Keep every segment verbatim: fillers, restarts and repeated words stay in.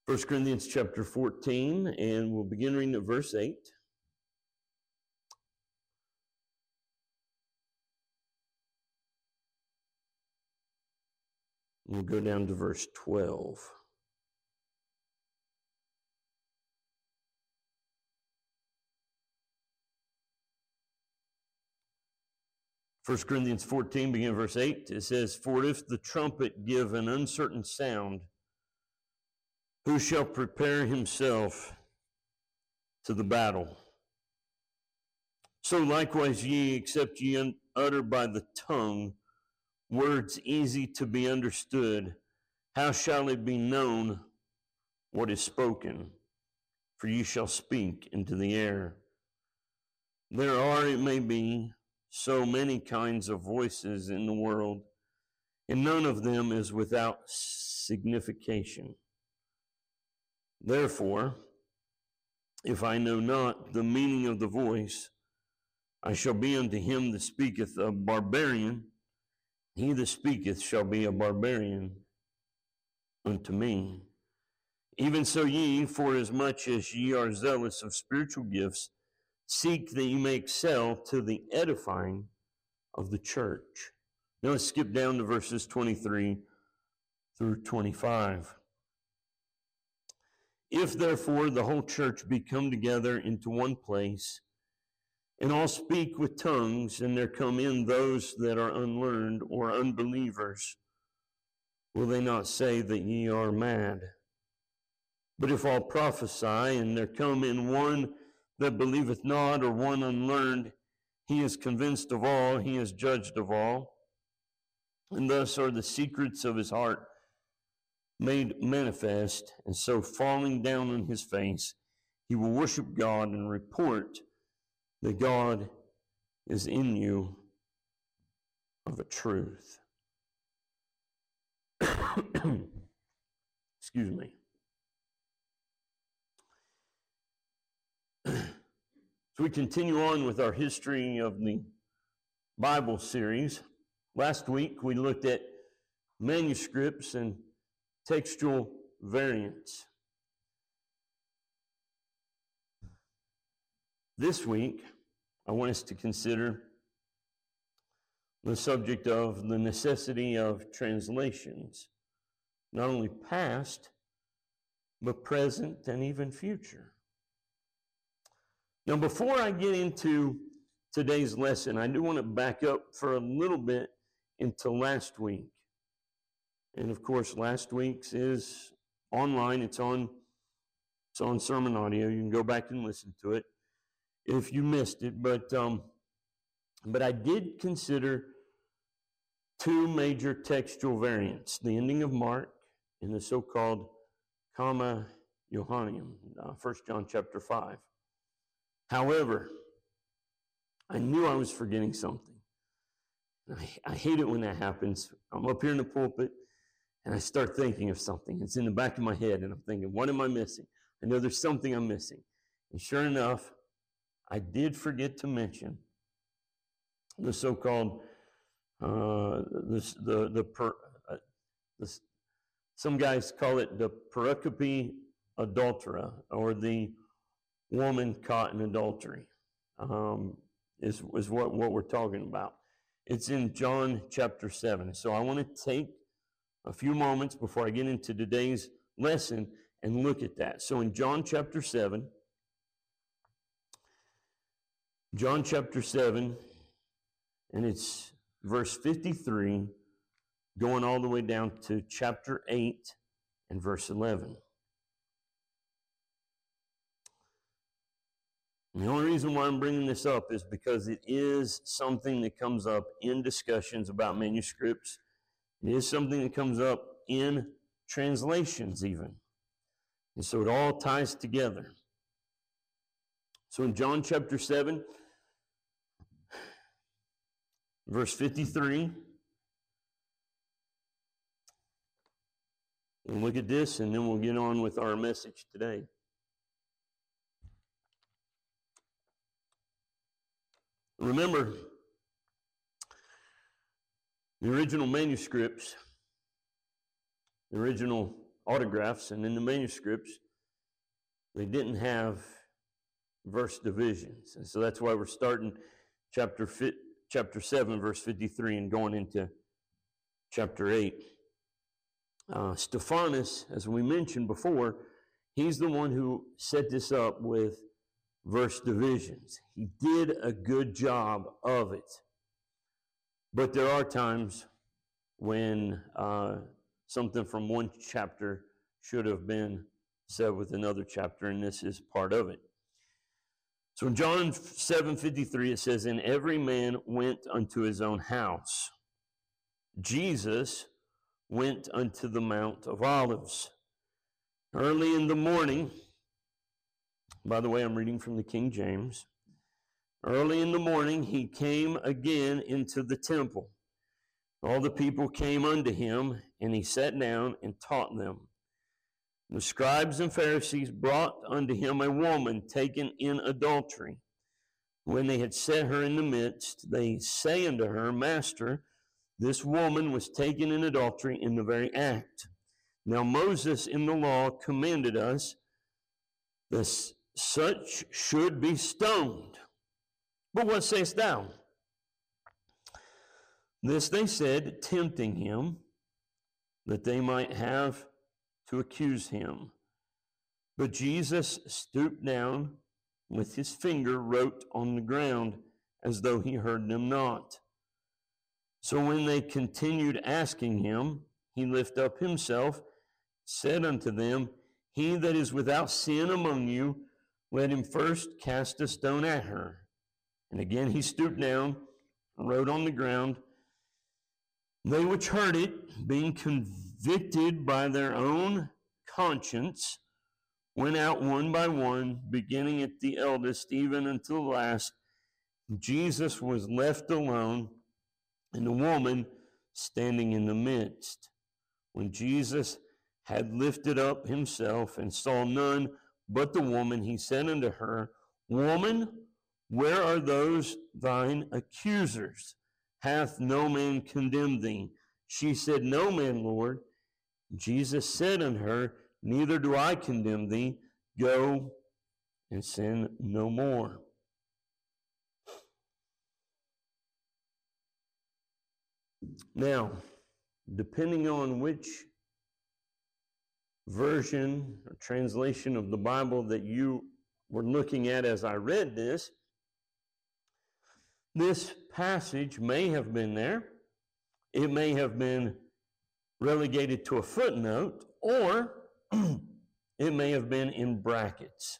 First Corinthians chapter fourteen, and we'll begin reading at verse eight. We'll go down to verse twelve. First Corinthians fourteen, beginning verse eight, it says, "For if the trumpet give an uncertain sound, who shall prepare himself to the battle? So likewise ye, except ye un- utter by the tongue words easy to be understood, how shall it be known what is spoken? For ye shall speak into the air. There are, it may be, so many kinds of voices in the world, and none of them is without signification. Therefore, if I know not the meaning of the voice, I shall be unto him that speaketh a barbarian. He that speaketh shall be a barbarian unto me. Even so ye, forasmuch as ye are zealous of spiritual gifts, seek that ye may excel to the edifying of the church." Now let's skip down to verses twenty-three through twenty-five. "If therefore the whole church be come together into one place, and all speak with tongues, and there come in those that are unlearned or unbelievers, will they not say that ye are mad? But if all prophesy, and there come in one that believeth not, or one unlearned, he is convinced of all, he is judged of all. And thus are the secrets of his heart made manifest, and so falling down on his face, he will worship God and report that God is in you of a truth." Excuse me. So we continue on with our history of the Bible series. Last week we looked at manuscripts and textual variants. This week I want us to consider the subject of the necessity of translations, not only past, but present and even future. Now, before I get into today's lesson, I do want to back up for a little bit into last week. And of course, last week's is online. It's on, it's on sermon audio. You can go back and listen to it if you missed it. But, um, but I did consider two major textual variants, the ending of Mark and the so-called Comma Johanneum, uh, First John chapter five. However, I knew I was forgetting something. I, I hate it when that happens. I'm up here in the pulpit, and I start thinking of something. It's in the back of my head, and I'm thinking, what am I missing? I know there's something I'm missing. And sure enough, I did forget to mention the so-called, uh, the, the, the, per, uh, the, some guys call it the pericope adultera, or the woman caught in adultery, um, is, is what, what we're talking about. It's in John chapter seven. So I want to take a few moments before I get into today's lesson and look at that. So in John chapter seven, John chapter seven, and it's verse fifty-three, going all the way down to chapter eight and verse eleven. And the only reason why I'm bringing this up is because it is something that comes up in discussions about manuscripts. It is something that comes up in translations even. And so it all ties together. So in John chapter seven, verse fifty-three, we'll look at this and then we'll get on with our message today. Remember, the original manuscripts, the original autographs and in the manuscripts, they didn't have verse divisions. And so that's why we're starting chapter fi- chapter seven, verse fifty-three, and going into chapter eight. Uh, Stephanus, as we mentioned before, he's the one who set this up with verse divisions. He did a good job of it. But there are times when uh, something from one chapter should have been said with another chapter, and this is part of it. So in John seven fifty-three, it says, "And every man went unto his own house. Jesus went unto the Mount of Olives. Early in the morning," by the way, I'm reading from the King James. "Early in the morning he came again into the temple. All the people came unto him, and he sat down and taught them. The scribes and Pharisees brought unto him a woman taken in adultery. When they had set her in the midst, they say unto her, Master, this woman was taken in adultery in the very act. Now Moses in the law commanded us that such should be stoned. But what sayest thou?" This they said, tempting him, that they might have to accuse him. But Jesus stooped down, with his finger wrote on the ground, as though he heard them not. So when they continued asking him, he lifted up himself, said unto them, He that is without sin among you, let him first cast a stone at her. And again he stooped down, and wrote on the ground. They which heard it, being convicted by their own conscience, went out one by one, beginning at the eldest, even unto the last. Jesus was left alone, and the woman standing in the midst. When Jesus had lifted up himself and saw none but the woman, he said unto her, Woman, where are those thine accusers? Hath no man condemned thee? She said, No man, Lord. Jesus said unto her, Neither do I condemn thee. Go and sin no more. Now, depending on which version or translation of the Bible that you were looking at as I read this, this passage may have been there. It may have been relegated to a footnote, or it may have been in brackets.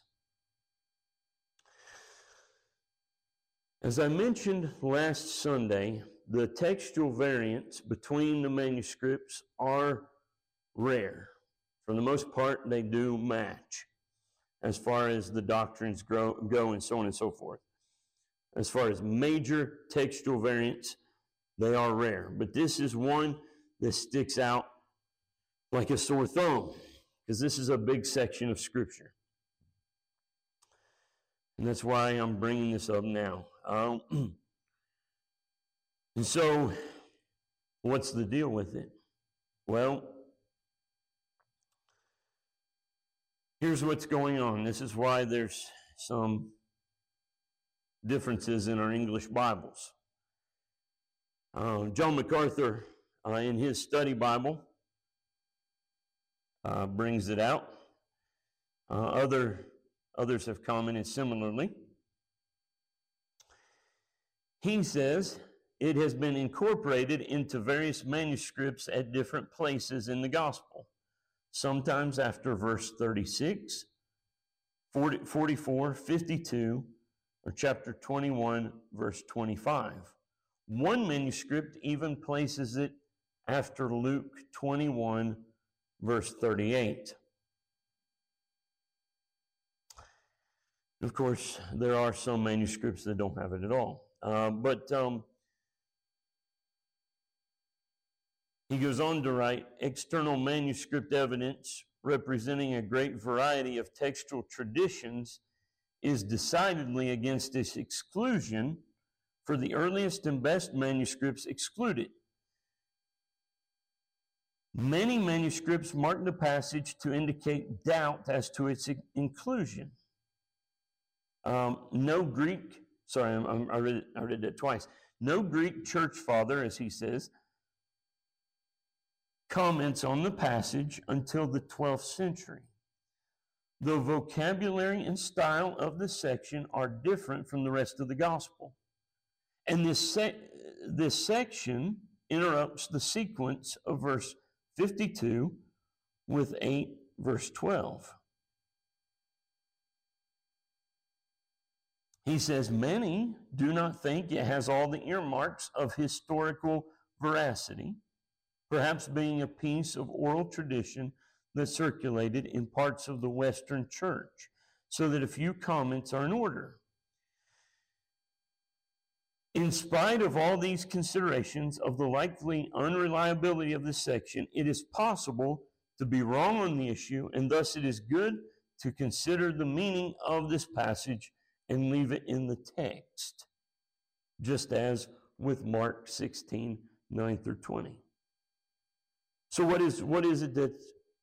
As I mentioned last Sunday, the textual variants between the manuscripts are rare. For the most part, they do match as far as the doctrines grow, go and so on and so forth. As far as major textual variants, they are rare. But this is one that sticks out like a sore thumb, because this is a big section of Scripture. And that's why I'm bringing this up now. Um, and so, what's the deal with it? Well, here's what's going on. This is why there's some differences in our English Bibles. Uh, John MacArthur, uh, in his study Bible, uh, brings it out. Uh, other others have commented similarly. He says it has been incorporated into various manuscripts at different places in the gospel. Sometimes after verse thirty-six, forty, forty-four, fifty-two, or chapter twenty-one, verse twenty-five. One manuscript even places it after Luke twenty-one, verse thirty-eight. Of course, there are some manuscripts that don't have it at all. Uh, but um, he goes on to write, external manuscript evidence representing a great variety of textual traditions is decidedly against this exclusion, for the earliest and best manuscripts exclude it. Many manuscripts mark the passage to indicate doubt as to its inclusion. Um, no Greek, sorry, I'm, I'm, I, read it, I read that twice. No Greek church father, as he says, comments on the passage until the twelfth century. The vocabulary and style of the section are different from the rest of the gospel. And this, se- this section interrupts the sequence of verse fifty-two with eight, verse twelve. He says, many do not think it has all the earmarks of historical veracity, perhaps being a piece of oral tradition that circulated in parts of the Western Church, so that a few comments are in order. In spite of all these considerations of the likely unreliability of this section, it is possible to be wrong on the issue, and thus it is good to consider the meaning of this passage and leave it in the text, just as with Mark sixteen, nine through twenty. So what is what is it that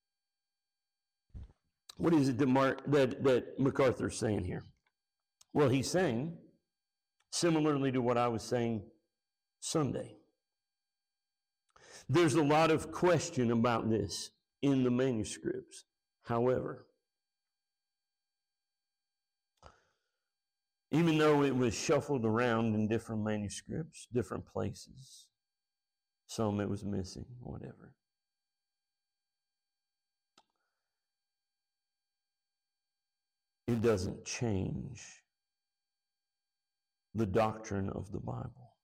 what is it that Mark that, that MacArthur's saying here? Well, he's saying, similarly to what I was saying Sunday, there's a lot of question about this in the manuscripts. However, even though it was shuffled around in different manuscripts, different places, some it was missing, whatever. It doesn't change the doctrine of the Bible.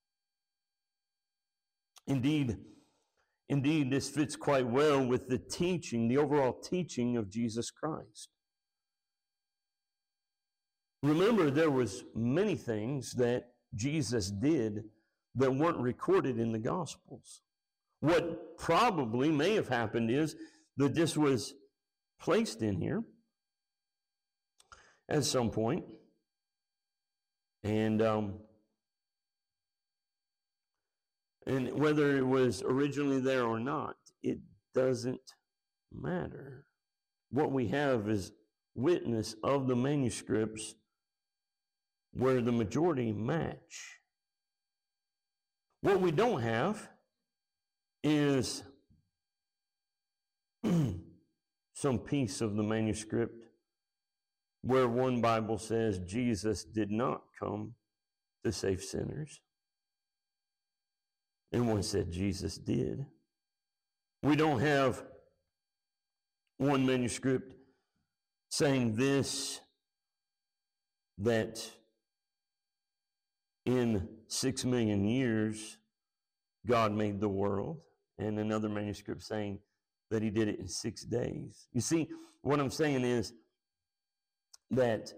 Indeed, indeed, this fits quite well with the teaching, the overall teaching of Jesus Christ. Remember, there was many things that Jesus did that weren't recorded in the Gospels. What probably may have happened is that this was placed in here at some point, and um, and whether it was originally there or not, it doesn't matter. What we have is witness of the manuscripts where the majority match. What we don't have is some piece of the manuscript where one Bible says Jesus did not come to save sinners, and one said Jesus did. We don't have one manuscript saying this, that in six million years God made the world, and another manuscript saying that he did it in six days. You see, what I'm saying is that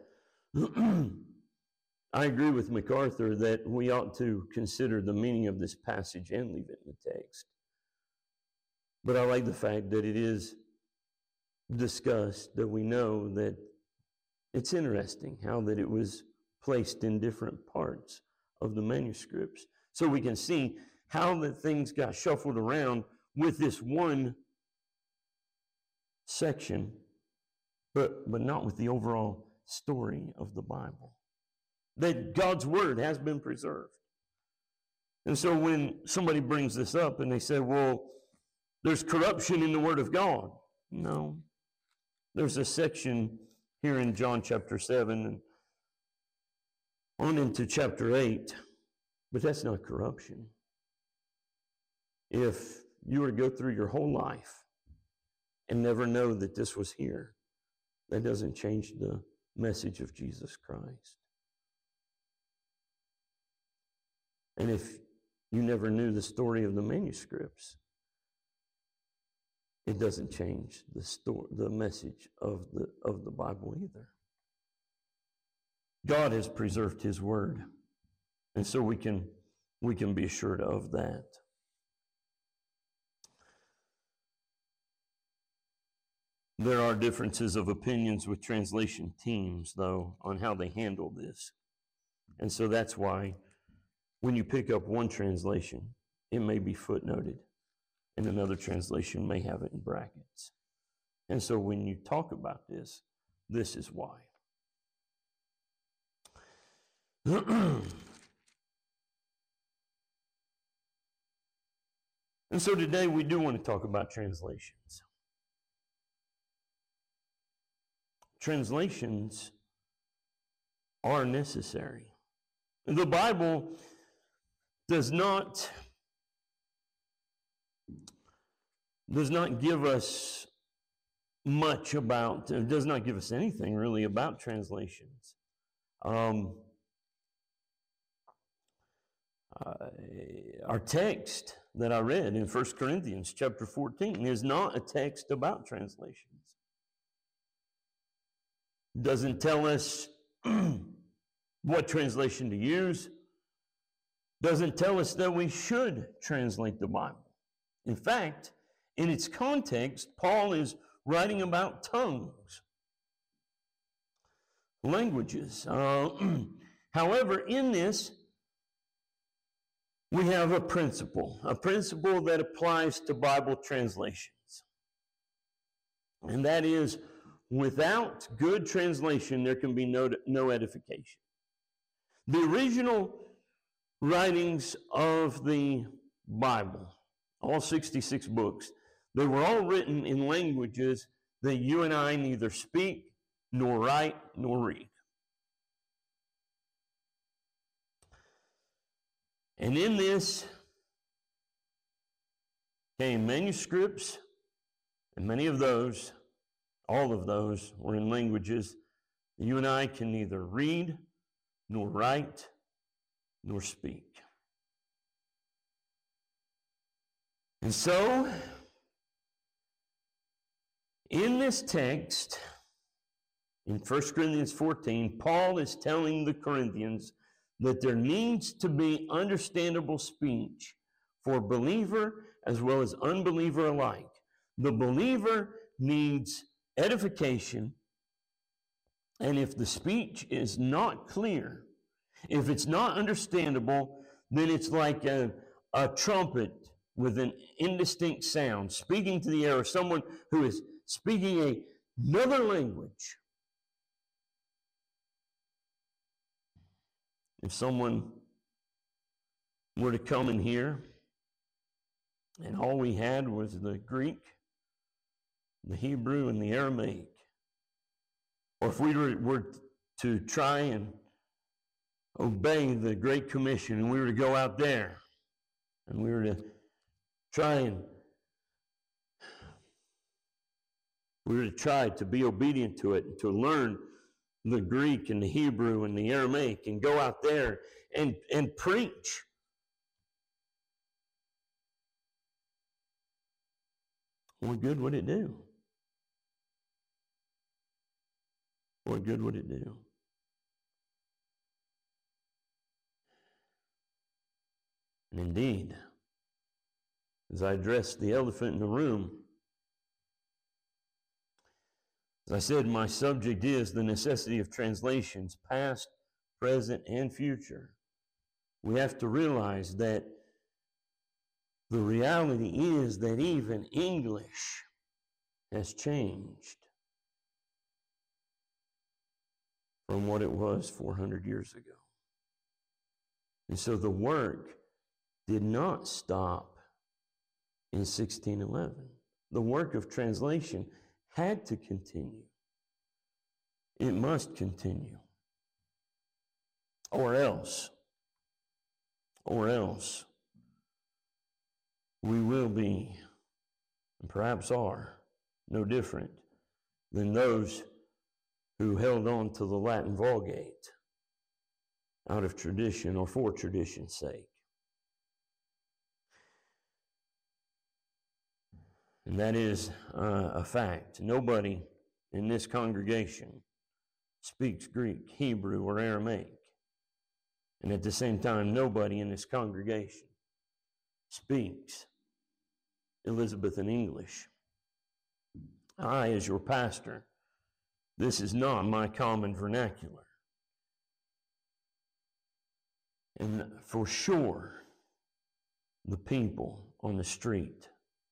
I agree with MacArthur that we ought to consider the meaning of this passage and leave it in the text. But I like the fact that it is discussed, that we know that it's interesting how that it was placed in different parts of the manuscripts. So we can see how the things got shuffled around with this one section, but, but not with the overall story of the Bible. That God's word has been preserved. And so when somebody brings this up and they say, well, there's corruption in the word of God. No. There's a section here in John chapter seven and on into chapter eight, but that's not corruption. If you were to go through your whole life and never know that this was here, that doesn't change the message of Jesus Christ. And if you never knew the story of the manuscripts, it doesn't change the story, the message of the of the Bible either. God has preserved his word, and so we can we can be assured of that. There are differences of opinions with translation teams, though, on how they handle this. And so that's why when you pick up one translation, it may be footnoted. and another translation may have it in brackets. And so when you talk about this, this is why. And so today we do want to talk about translations. Translations are necessary. The Bible does not, does not give us much about, it does not give us anything really about translations. Um, uh, our text that I read in First Corinthians chapter fourteen is not a text about translations. It doesn't tell us what translation to use. Doesn't tell us that we should translate the Bible. In fact, in its context, Paul is writing about tongues, languages. Uh, however, in this, we have a principle, a principle that applies to Bible translations. And that is, without good translation, there can be no, no edification. The original writings of the Bible, all sixty-six books, they were all written in languages that you and I neither speak, nor write, nor read. And in this came manuscripts, and many of those, all of those, were in languages that you and I can neither read, nor write, nor speak. And so, in this text, in First Corinthians fourteen, Paul is telling the Corinthians that there needs to be understandable speech for believer as well as unbeliever alike. The believer needs edification, and if the speech is not clear, if it's not understandable, then it's like a, a trumpet with an indistinct sound, speaking to the air, or someone who is speaking a, another language. If someone were to come in here and all we had was the Greek, the Hebrew, and the Aramaic, or if we were, were to try and obey the Great Commission and we were to go out there and we were to try and we were to try to be obedient to it and to learn the Greek and the Hebrew and the Aramaic and go out there and, and preach. What good would it do? What good would it do? And indeed, as I address the elephant in the room, as I said, my subject is the necessity of translations, past, present, and future. We have to realize that the reality is that even English has changed from what it was four hundred years ago. And so the work did not stop in sixteen eleven. The work of translation had to continue. It must continue. Or else, or else, we will be, and perhaps are, no different than those who held on to the Latin Vulgate out of tradition or for tradition's sake. And that is uh, a fact. Nobody in this congregation speaks Greek, Hebrew, or Aramaic. And at the same time, nobody in this congregation speaks Elizabethan English. I, as your pastor, this is not my common vernacular. And for sure, the people on the street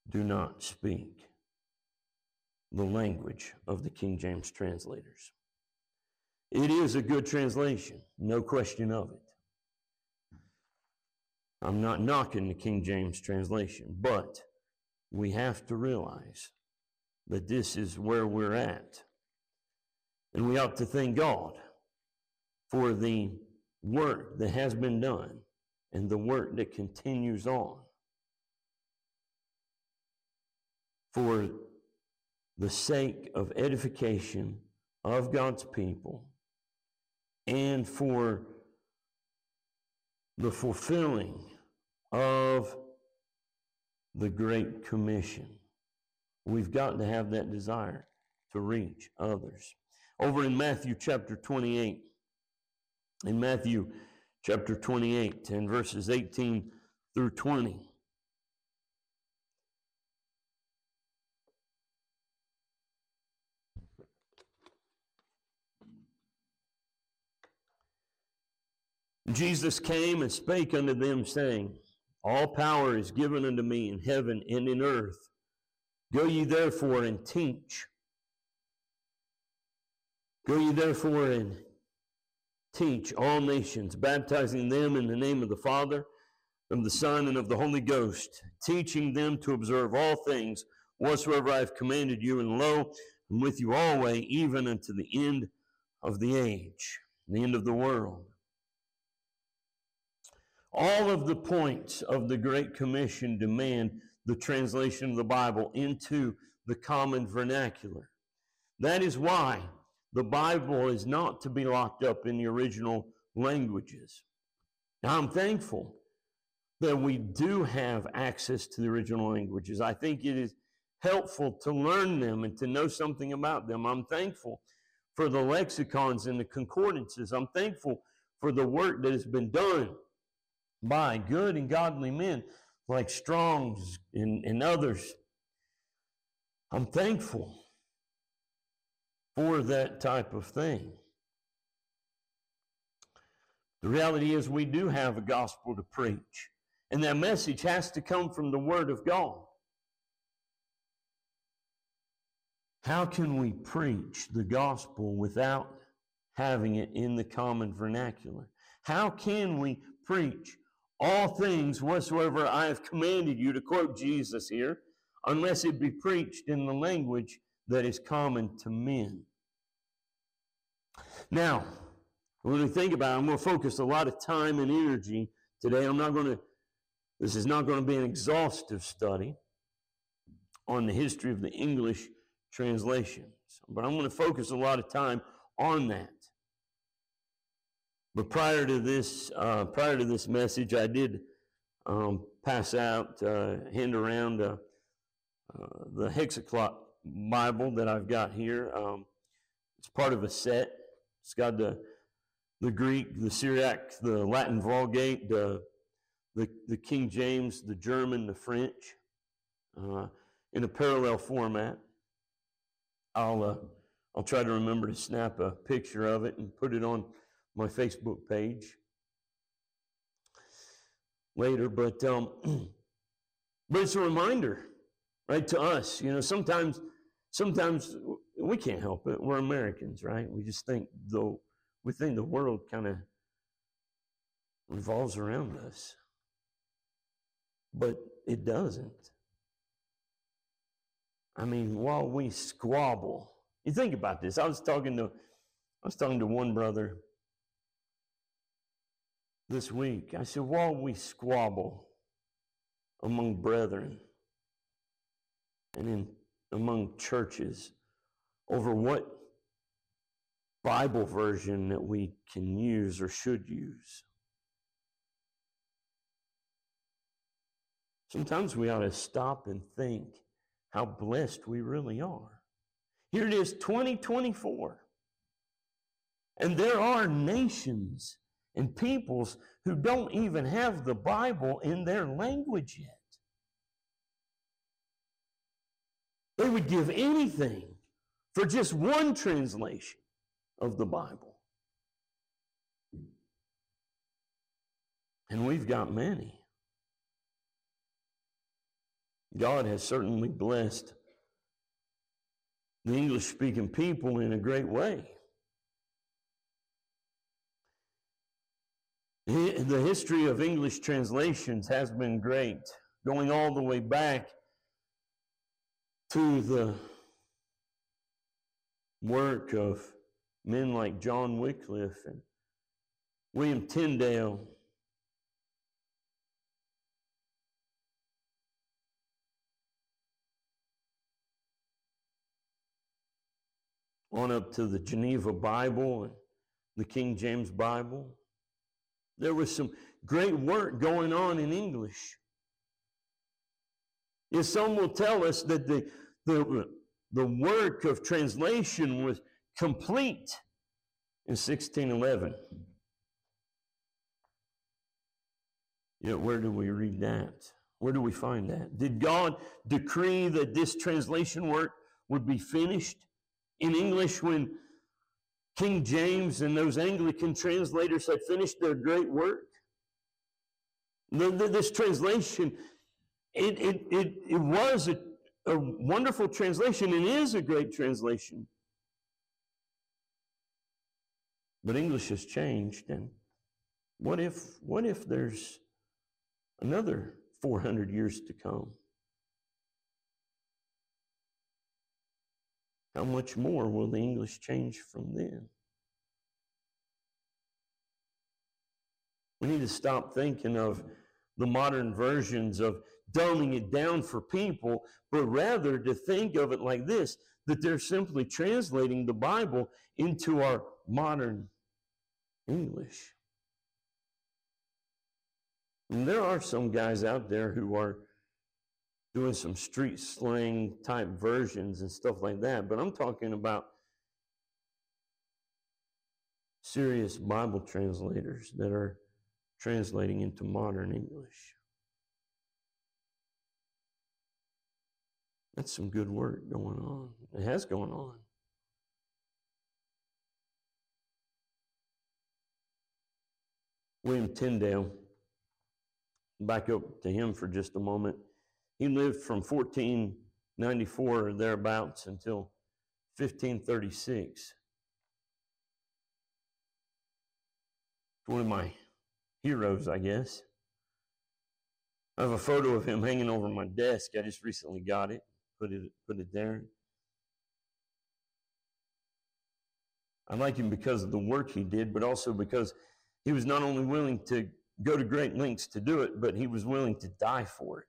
do not speak the language of the King James translators. It is a good translation, no question of it. I'm not knocking the King James translation, but we have to realize that this is where we're at. And we ought to thank God for the work that has been done and the work that continues on, for the sake of edification of God's people and for the fulfilling of the Great Commission. We've got to have that desire to reach others. Over in Matthew chapter twenty-eight, in Matthew chapter twenty-eight and verses eighteen through twenty, Jesus came and spake unto them, saying, All power is given unto me in heaven and in earth. Go ye therefore and teach. Go ye therefore and teach all nations, baptizing them in the name of the Father, of the Son, and of the Holy Ghost, teaching them to observe all things whatsoever I have commanded you. And lo, I'm with you always, even unto the end of the age, the end of the world. All of the points of the Great Commission demand the translation of the Bible into the common vernacular. That is why the Bible is not to be locked up in the original languages. Now, I'm thankful that we do have access to the original languages. I think it is helpful to learn them and to know something about them. I'm thankful for the lexicons and the concordances. I'm thankful for the work that has been done by good and godly men like Strong's and, and others. I'm thankful for that type of thing. The reality is we do have a gospel to preach, and that message has to come from the Word of God. How can we preach the gospel without having it in the common vernacular? How can we preach all things whatsoever I have commanded you, to quote Jesus here, unless it be preached in the language that is common to men? Now, when we think about it, I'm going to focus a lot of time and energy today. I'm not going to, this is not going to be an exhaustive study on the history of the English translations, but I'm going to focus a lot of time on that. But prior to this, uh, prior to this message, I did um, pass out, uh, hand around uh, uh, the Hexaclop Bible that I've got here. Um, it's part of a set. It's got the the Greek, the Syriac, the Latin Vulgate, the the, the King James, the German, the French, uh, in a parallel format. I'll uh, I'll try to remember to snap a picture of it and put it on my Facebook page later, but um, but it's a reminder, right, to us. You know, sometimes sometimes we can't help it. We're Americans, right? We just think though we think the world kind of revolves around us, but it doesn't. I mean, while we squabble, you think about this. I was talking to I was talking to one brother this week. I said, while we squabble among brethren and in among churches over what Bible version that we can use or should use, sometimes we ought to stop and think how blessed we really are. Here it is, twenty twenty-four, and there are nations and peoples who don't even have the Bible in their language yet. They would give anything for just one translation of the Bible. And we've got many. God has certainly blessed the English-speaking people in a great way. The history of English translations has been great, going all the way back to the work of men like John Wycliffe and William Tyndale. On up to the Geneva Bible and the King James Bible. There was some great work going on in English. Yes, some will tell us that the, the, the work of translation was complete in sixteen eleven. Yet where do we read that? Where do we find that? Did God decree that this translation work would be finished in English when King James and those Anglican translators had finished their great work? This translation, it, it, it, it was a, a wonderful translation and is a great translation. But English has changed, and what if, what if there's another four hundred years to come? How much more will the English change from then? We need to stop thinking of the modern versions of dumbing it down for people, but rather to think of it like this, that they're simply translating the Bible into our modern English. And there are some guys out there who are doing some street slang type versions and stuff like that, but I'm talking about serious Bible translators that are translating into modern English. That's some good work going on. It has gone on. William Tyndale, back up to him for just a moment. He lived from fourteen ninety-four or thereabouts until fifteen thirty-six. One of my heroes, I guess. I have a photo of him hanging over my desk. I just recently got it, put it, put it there. I like him because of the work he did, but also because he was not only willing to go to great lengths to do it, but he was willing to die for it.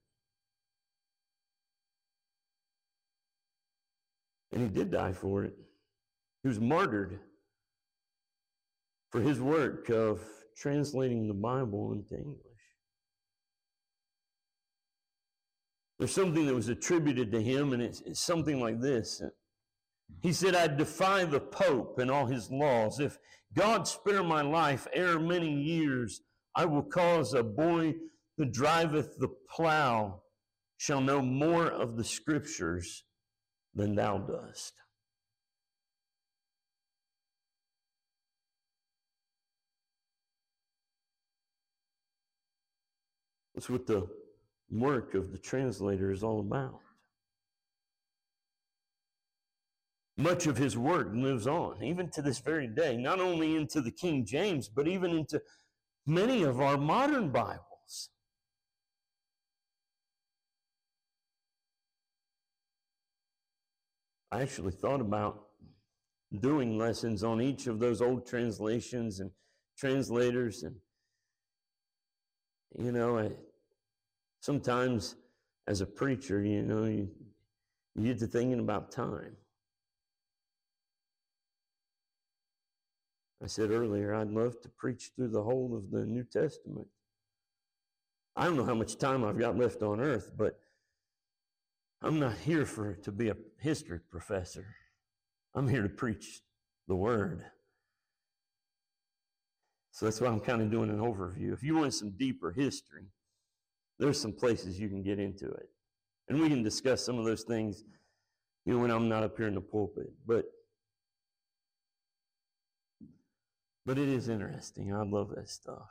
And he did die for it. He was martyred for his work of translating the Bible into English. There's something that was attributed to him, and it's, it's something like this. He said, I defy the Pope and all his laws. If God spare my life ere many years, I will cause a boy that driveth the plow shall know more of the Scriptures than thou dost. That's what the work of the translator is all about. Much of his work lives on, even to this very day, not only into the King James, but even into many of our modern Bibles. I actually thought about doing lessons on each of those old translations and translators, and you know, I, sometimes as a preacher, you know, you, you get to thinking about time. I said earlier, I'd love to preach through the whole of the New Testament. I don't know how much time I've got left on earth, but I'm not here for to be a history professor. I'm here to preach the Word. So that's why I'm kind of doing an overview. If you want some deeper history, there's some places you can get into it. And we can discuss some of those things, you know, when I'm not up here in the pulpit. But But it is interesting. I love that stuff.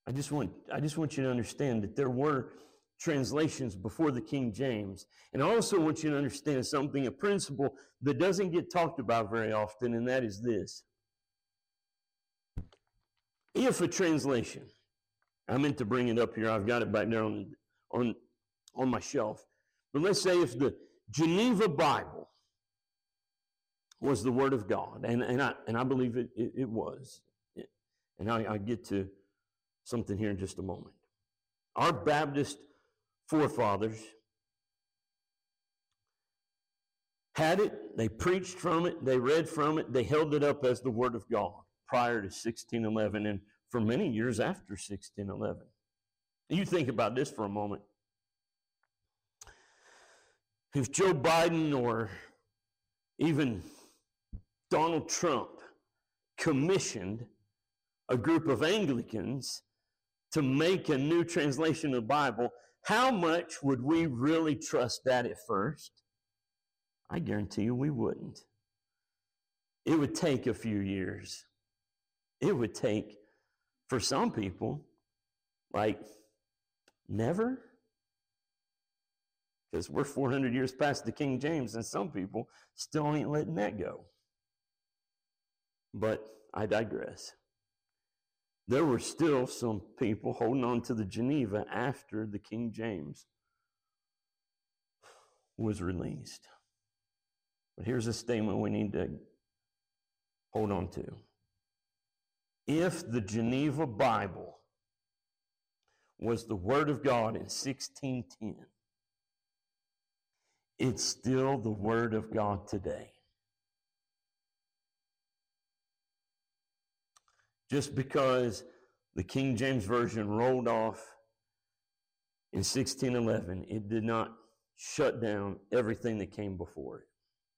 I just want I just want you to understand that there were translations before the King James. And I also want you to understand something, a principle that doesn't get talked about very often, and that is this. If a translation, I meant to bring it up here, I've got it back there on, on, on my shelf, but let's say if the Geneva Bible was the Word of God, and, and, I, and I believe it, it, it was, and I, I get to something here in just a moment. Our Baptist forefathers had it, they preached from it, they read from it, they held it up as the Word of God prior to sixteen eleven and for many years after sixteen eleven. You think about this for a moment. If Joe Biden or even Donald Trump commissioned a group of Anglicans to make a new translation of the Bible, how much would we really trust that at first? I guarantee you we wouldn't. It would take a few years. It would take, for some people, like never. Because we're four hundred years past the King James, and some people still ain't letting that go. But I digress. There were still some people holding on to the Geneva after the King James was released. But here's a statement we need to hold on to. If the Geneva Bible was the Word of God in sixteen ten, it's still the Word of God today. Just because the King James Version rolled off in sixteen eleven, it did not shut down everything that came before it.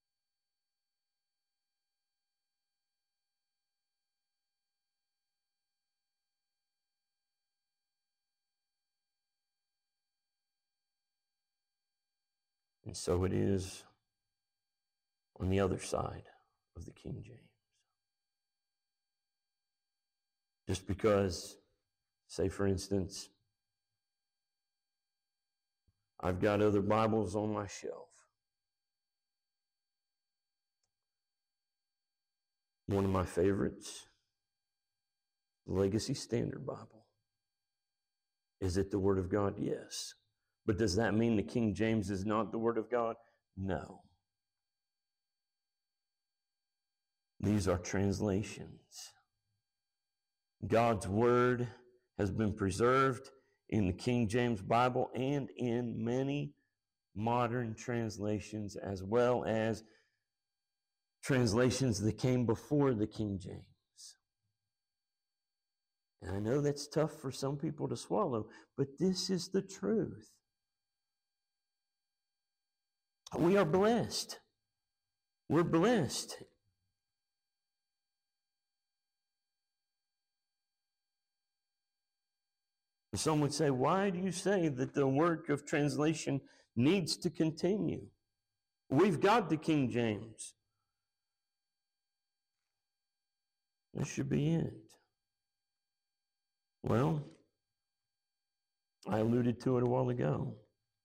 And so it is on the other side of the King James. Just because, say for instance, I've got other Bibles on my shelf. One of my favorites, the Legacy Standard Bible. Is it the Word of God? Yes. But does that mean the King James is not the Word of God? No. These are translations. God's Word has been preserved in the King James Bible and in many modern translations, as well as translations that came before the King James. And I know that's tough for some people to swallow, but this is the truth. We are blessed. We're blessed. Some would say, why do you say that the work of translation needs to continue? We've got the King James. This should be it. Well, I alluded to it a while ago.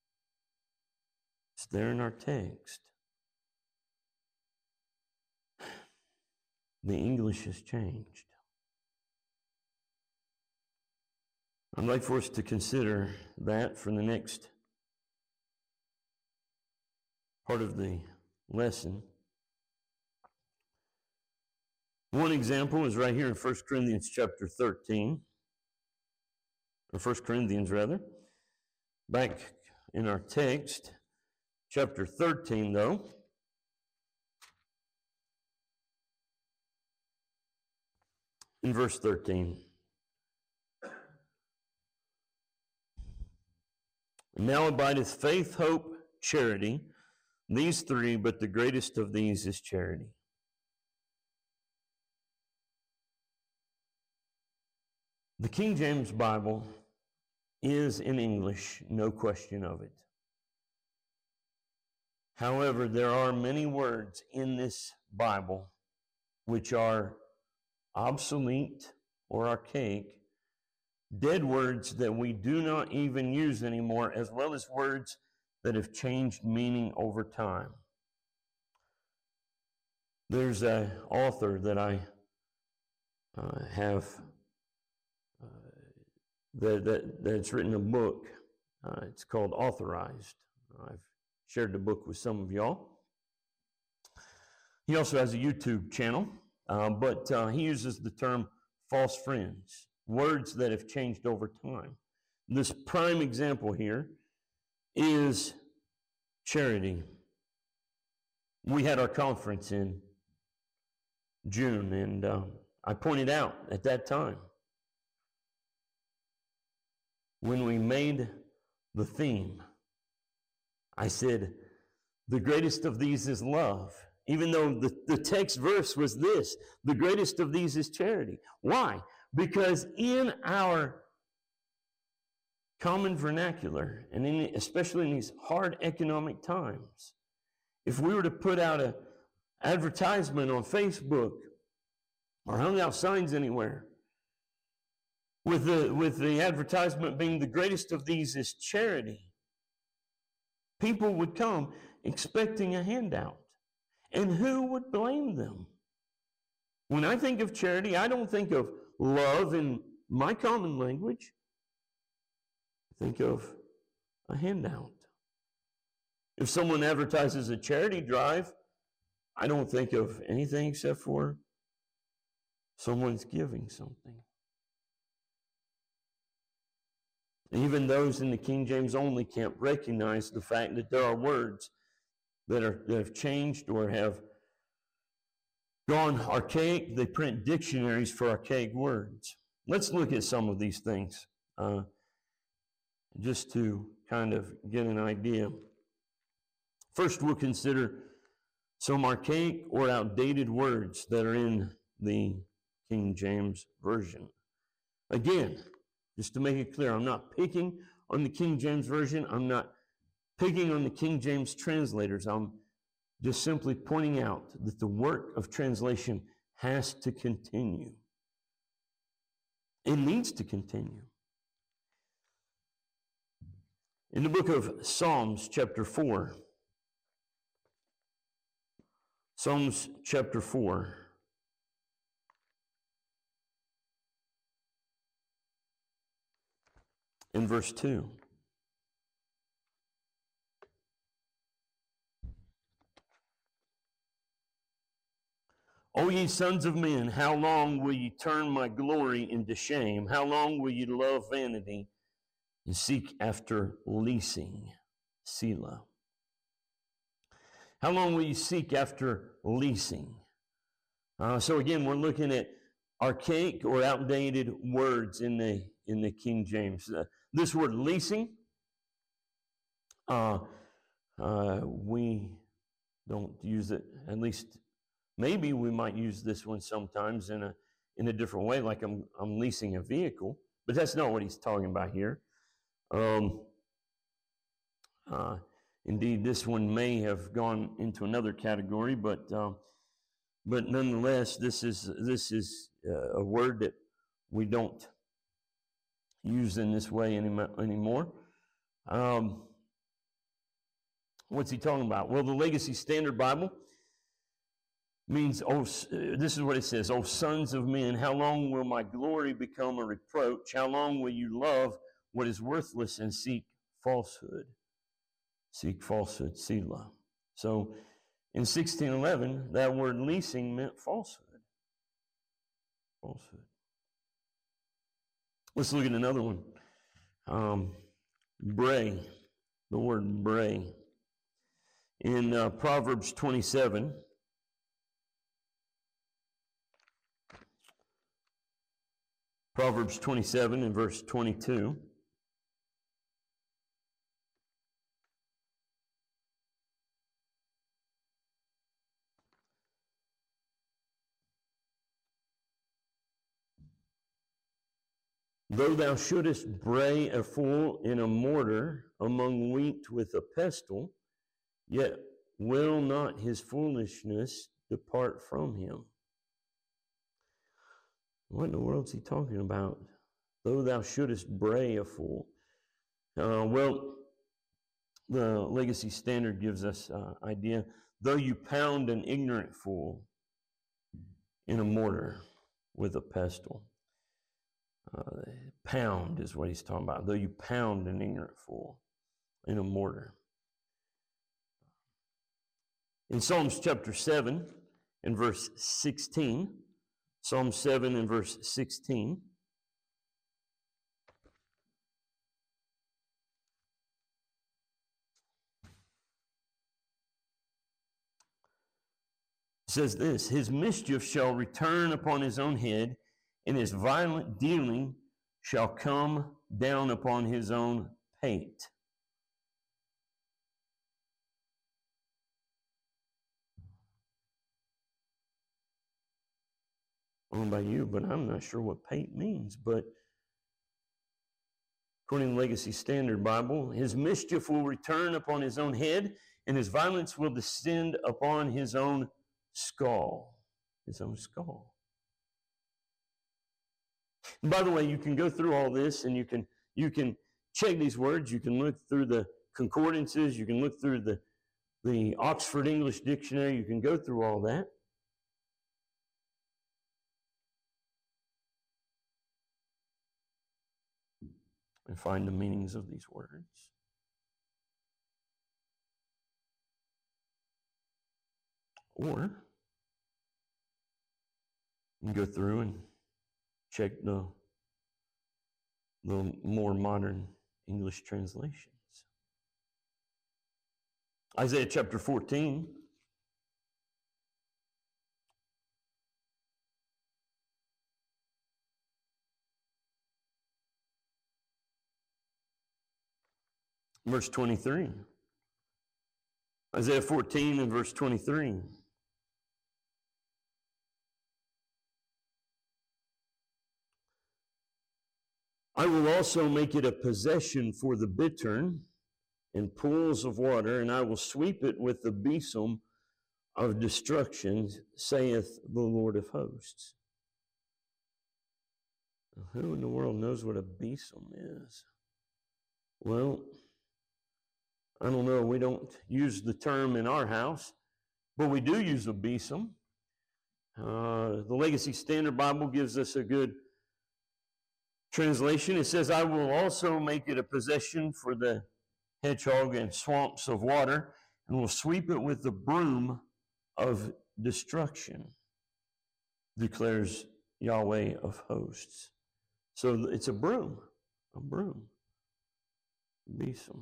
It's there in our text. The English has changed. I'd like for us to consider that for the next part of the lesson. One example is right here in First Corinthians chapter thirteen, or First Corinthians rather. Back in our text, chapter thirteen though. In verse thirteen. Now abideth faith, hope, charity, these three, but the greatest of these is charity. The King James Bible is in English, no question of it. However, there are many words in this Bible which are obsolete or archaic dead words that we do not even use anymore, as well as words that have changed meaning over time. There's an author that I uh, have uh, that, that that's written a book. Uh, it's called Authorized. I've shared the book with some of y'all. He also has a YouTube channel, uh, but uh, he uses the term false friends, words that have changed over time. This prime example here is charity. We had our conference in June, and uh, I pointed out at that time, when we made the theme, I said, the greatest of these is love. Even though the, the text verse was this, the greatest of these is charity. Why? Because in our common vernacular, and in, especially in these hard economic times, if we were to put out an advertisement on Facebook or hung out signs anywhere, with the, with the advertisement being the greatest of these is charity, people would come expecting a handout. And who would blame them? When I think of charity, I don't think of love in my common language. I think of a handout. If someone advertises a charity drive, I don't think of anything except for someone's giving something. Even those in the King James only camp recognize the fact that there are words that are that have changed or have gone archaic. They print dictionaries for archaic words. Let's look at some of these things uh, just to kind of get an idea. First, we'll consider some archaic or outdated words that are in the King James Version. Again, just to make it clear, I'm not picking on the King James Version. I'm not picking on the King James translators. I'm just simply pointing out that the work of translation has to continue. It needs to continue. In the book of Psalms, chapter four, Psalms chapter four, in verse two. O ye sons of men, how long will ye turn my glory into shame? How long will ye love vanity and seek after leasing? Selah. How long will you seek after leasing? Uh, so again, we're looking at archaic or outdated words in the in the King James. Uh, this word leasing, uh, uh, we don't use it, at least maybe we might use this one sometimes in a in a different way, like I'm I'm leasing a vehicle, but that's not what he's talking about here. Um, uh, indeed, this one may have gone into another category, but uh, but nonetheless, this is this is uh, a word that we don't use in this way any, anymore. Um, what's he talking about? Well, the Legacy Standard Bible means, oh, this is what it says, "O sons of men, how long will my glory become a reproach? How long will you love what is worthless and seek falsehood?" Seek falsehood, Selah. So in sixteen eleven, that word leasing meant falsehood. Falsehood. Let's look at another one. Um, bray, the word bray. In uh, Proverbs twenty-seven, Proverbs twenty-seven and verse twenty-two. Though thou shouldest bray a fool in a mortar among wheat with a pestle, yet will not his foolishness depart from him. What in the world is he talking about? though thou shouldest bray a fool. Uh, well, the Legacy Standard gives us uh, idea, though you pound an ignorant fool in a mortar with a pestle. Uh, pound is what he's talking about. Though you pound an ignorant fool in a mortar. In Psalms chapter seven and verse sixteen, Psalm seven and verse sixteen, says this, his mischief shall return upon his own head, and his violent dealing shall come down upon his own pate. I don't know about you, but I'm not sure what pate means. But according to the Legacy Standard Bible, his mischief will return upon his own head, and his violence will descend upon his own skull. His own skull. And by the way, you can go through all this, and you can you can check these words. You can look through the concordances. You can look through the the Oxford English Dictionary. You can go through all that. And find the meanings of these words. Or you can go through and check the, the more modern English translations. Isaiah chapter fourteen. Verse twenty-three. Isaiah fourteen and verse twenty-three. I will also make it a possession for the bittern and pools of water, and I will sweep it with the besom of destruction, saith the Lord of hosts. Who in the world knows what a besom is? Well, I don't know. We don't use the term in our house, but we do use a besom. Uh, the Legacy Standard Bible gives us a good translation. It says, I will also make it a possession for the hedgehog and swamps of water, and will sweep it with the broom of destruction, declares Yahweh of hosts. So it's a broom, a broom, besom.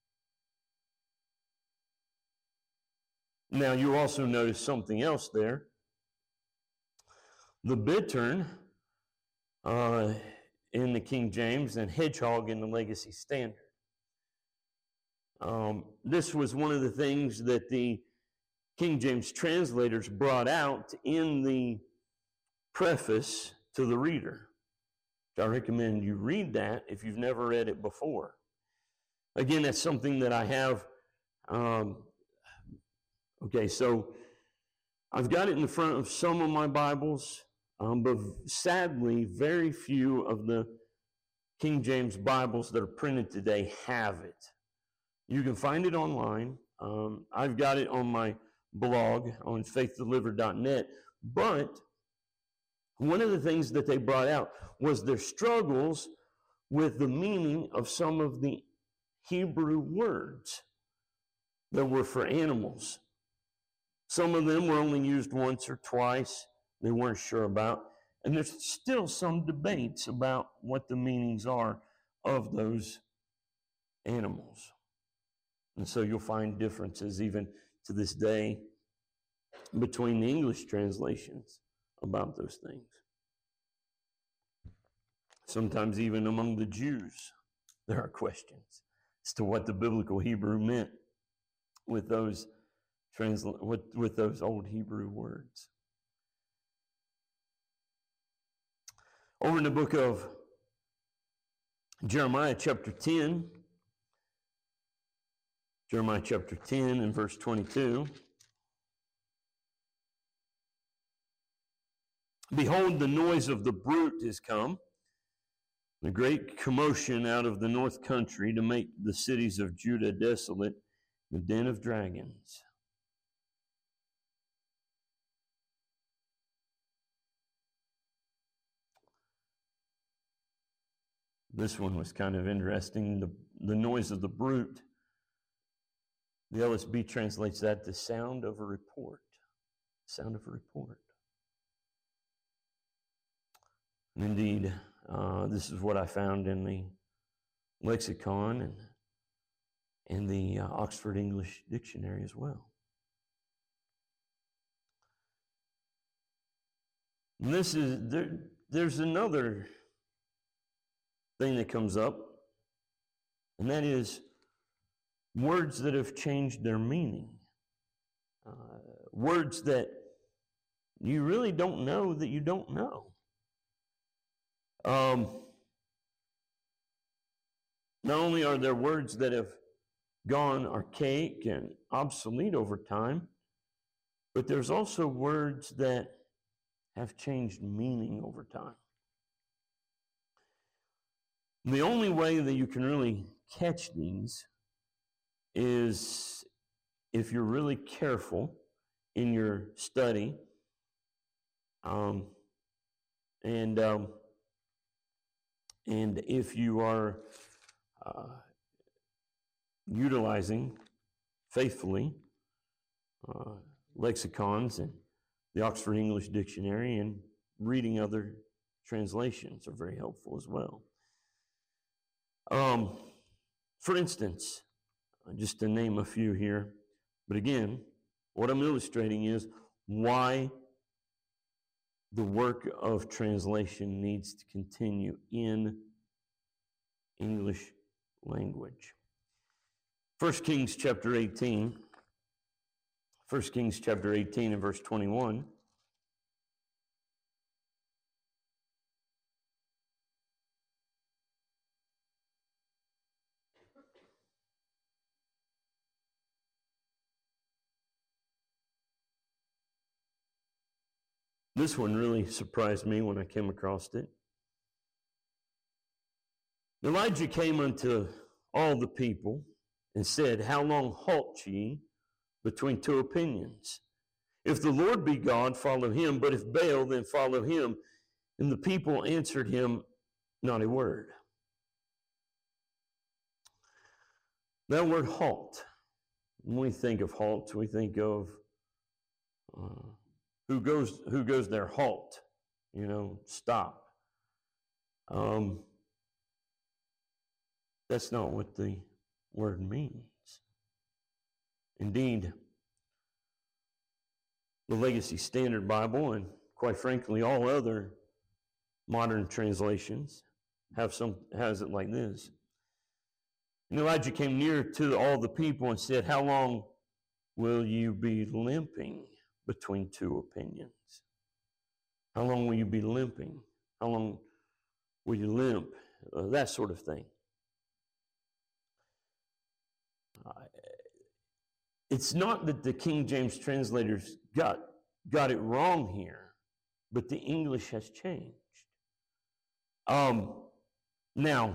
Now, you also notice something else there. The bittern uh, in the King James and hedgehog in the Legacy Standard. Um, this was one of the things that the King James translators brought out in the preface to the reader. I recommend you read that if you've never read it before. Again, that's something that I have. Um, okay, so I've got it in the front of some of my Bibles, um, but sadly, very few of the King James Bibles that are printed today have it. You can find it online. Um, I've got it on my blog on faith delivered dot net, but one of the things that they brought out was their struggles with the meaning of some of the Hebrew words that were for animals. Some of them were only used once or twice. They weren't sure about. And there's still some debates about what the meanings are of those animals. And so you'll find differences even to this day between the English translations about those things. Sometimes even among the Jews, there are questions as to what the biblical Hebrew meant with those transla- with, with those old Hebrew words. Over in the book of Jeremiah chapter ten, Jeremiah chapter ten and verse twenty-two. Behold, the noise of the brute is come, The great commotion out of the north country to make the cities of Judah desolate, the den of dragons. This one was kind of interesting. The, the noise of the brute. The L S B translates that the sound of a report. Sound of a report. And indeed, uh, this is what I found in the lexicon and in the uh, Oxford English Dictionary as well. And this is there. There's another thing that comes up, and that is words that have changed their meaning. Uh, words that you really don't know that you don't know. Um, not only are there words that have gone archaic and obsolete over time, but there's also words that have changed meaning over time. The only way that you can really catch these is if you're really careful in your study, um, and um, and if you are uh, utilizing faithfully uh, lexicons and the Oxford English Dictionary, and reading other translations are very helpful as well. Um, for instance, just to name a few here, but again, what I'm illustrating is why the work of translation needs to continue in English language. First Kings chapter eighteen, First Kings chapter eighteen and verse twenty-one. This one really surprised me when I came across it. Elijah came unto all the people and said, How long halt ye between two opinions? If the Lord be God, follow him, but if Baal, then follow him. And the people answered him not a word. That word halt, when we think of halt, we think of uh, who goes who goes there, halt, you know, stop. Um, that's not what the word means. Indeed, the Legacy Standard Bible, and quite frankly, all other modern translations have some has it like this. And Elijah came near to all the people and said, How long will you be limping between two opinions? How long will you be limping? How long will you limp? Uh, that sort of thing. Uh, it's not that the King James translators got, got it wrong here, but the English has changed. Um, now,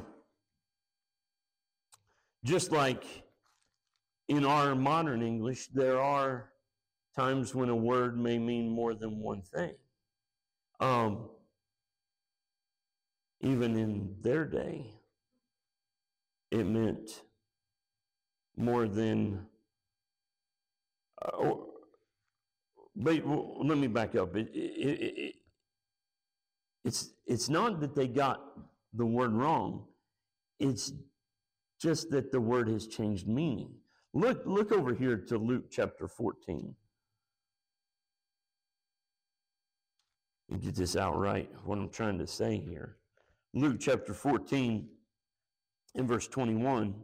just like in our modern English, there are times when a word may mean more than one thing. Um, even in their day, it meant more than. Uh, but well, let me back up. It, it, it, it, it's it's not that they got the word wrong. It's just that the word has changed meaning. Look look over here to Luke chapter fourteen. Let me get this out right, what I'm trying to say here. Luke chapter fourteen and verse twenty-one.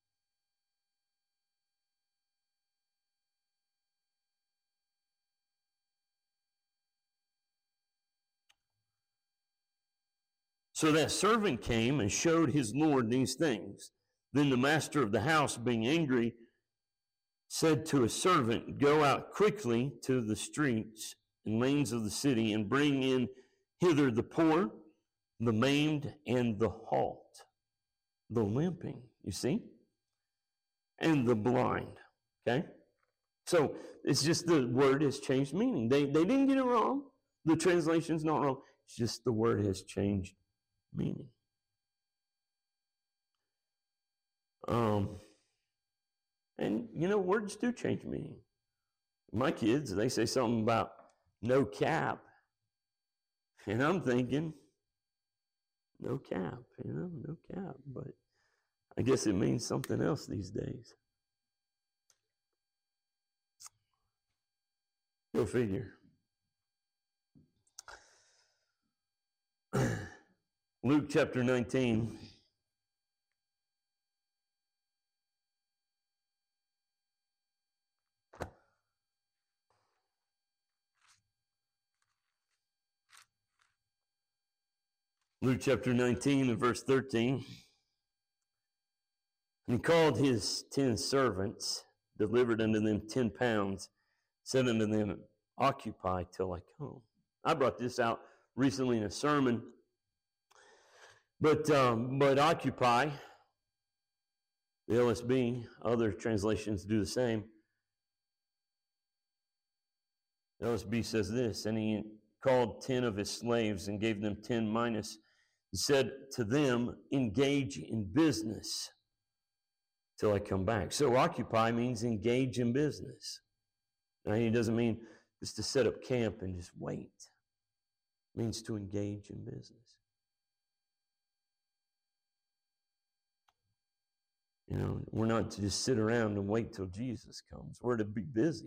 So that servant came and showed his Lord these things. Then the master of the house, being angry, said to his servant, Go out quickly to the streets and lanes of the city, and bring in hither the poor, the maimed, and the halt, the limping, you see, and the blind, okay? So it's just the word has changed meaning. They, they didn't get it wrong. The translation's not wrong. It's just the word has changed meaning. Um, and, you know, words do change meaning. My kids, they say something about no cap. And I'm thinking, no cap, you know, no cap. But I guess it means something else these days. Go figure. Luke chapter nineteen. Luke chapter nineteen and verse thirteen. And he called his ten servants, delivered unto them ten pounds, said unto them, occupy till I come. I brought this out recently in a sermon. But, um, but occupy, the L S B, other translations do the same. The L S B says this, and he called ten of his slaves and gave them ten minas, and said to them, engage in business till I come back. So occupy means engage in business. Now, he doesn't mean just to set up camp and just wait. It means to engage in business. You know, we're not to just sit around and wait till Jesus comes. We're to be busy.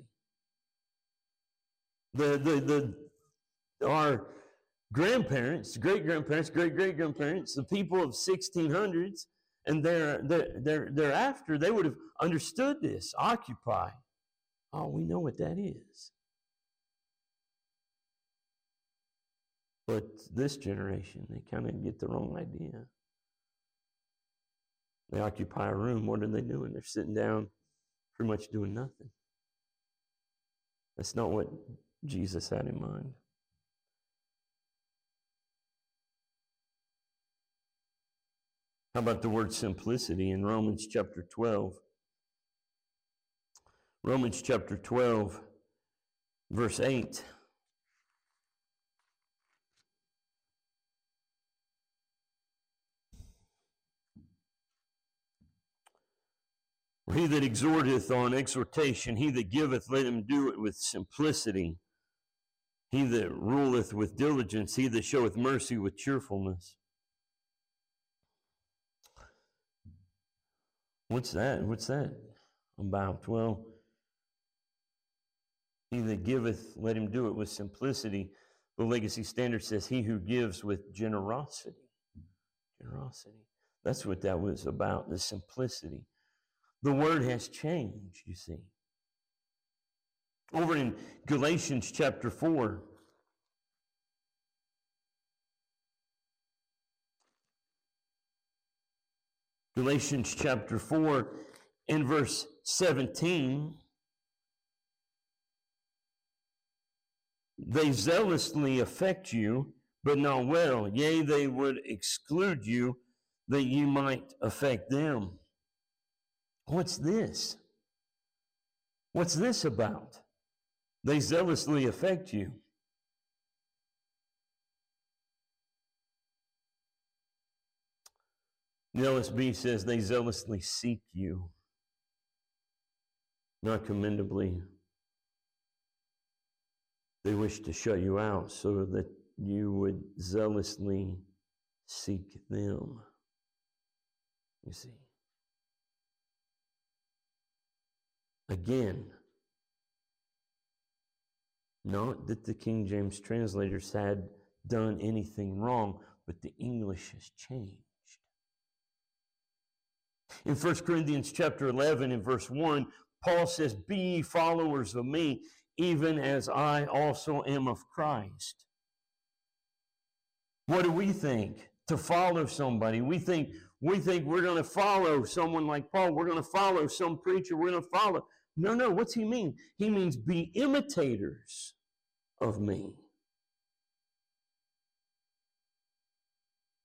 The the the our grandparents, great-grandparents, great-great-grandparents, the people of sixteen hundreds and their, their, their, thereafter, they would have understood this. Occupy. Oh, we know what that is. But this generation, they kind of get the wrong idea. They occupy a room. What are they doing? They're sitting down, pretty much doing nothing. That's not what Jesus had in mind. How about the word simplicity in Romans chapter twelve? Romans chapter twelve, verse eight. He that exhorteth on exhortation, he that giveth, let him do it with simplicity. He that ruleth with diligence, he that showeth mercy with cheerfulness. What's that? What's that about? Well, he that giveth, let him do it with simplicity. The Legacy Standard says, he who gives with generosity. Generosity. That's what that was about, the simplicity. The word has changed, you see. Over in Galatians chapter four, Galatians chapter four in verse seventeen, they zealously affect you, but not well. Yea, they would exclude you, that you might affect them. What's this? What's this about? They zealously affect you. The L S B says they zealously seek you. Not commendably. They wish to shut you out so that you would zealously seek them. You see. Again, not that the King James translators had done anything wrong, but the English has changed. In First Corinthians chapter eleven and verse one, Paul says, be ye followers of me, even as I also am of Christ. What do we think? To follow somebody. We think, we think we're going to follow someone like Paul. We're going to follow some preacher. We're going to follow. No, no, what's he mean? He means be imitators of me.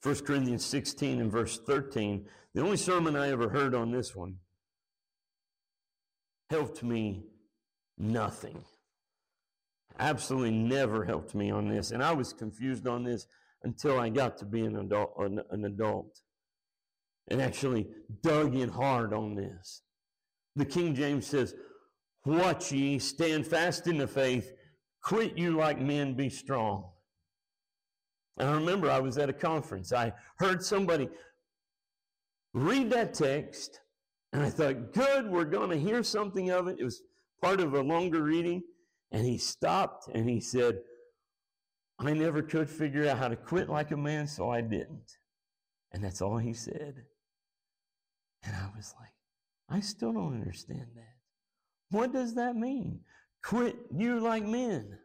First Corinthians sixteen and verse thirteen. The only sermon I ever heard on this one helped me nothing. Absolutely never helped me on this. And I was confused on this until I got to be an adult, an, an adult and actually dug in hard on this. The King James says, "Watch ye, stand fast in the faith, quit you like men, be strong." And I remember I was at a conference. I heard somebody read that text, and I thought, good, we're going to hear something of it. It was part of a longer reading. And he stopped and he said, "I never could figure out how to quit like a man, so I didn't." And that's all he said. And I was like, I still don't understand that. What does that mean? Quit you like men.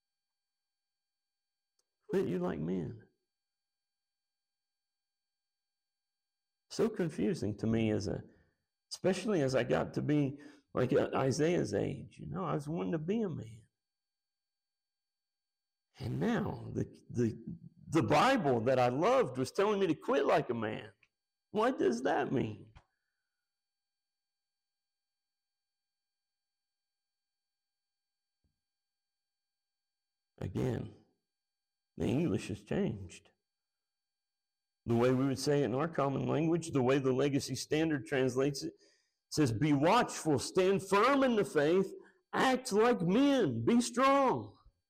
Quit you like men. So confusing to me as a, especially as I got to be like Isaiah's age. You know, I was wanting to be a man. And now the, the, the Bible that I loved was telling me to quit like a man. What does that mean? Again, the English has changed. The way we would say it in our common language, the way the Legacy Standard translates it, says, "Be watchful, stand firm in the faith, act like men, be strong."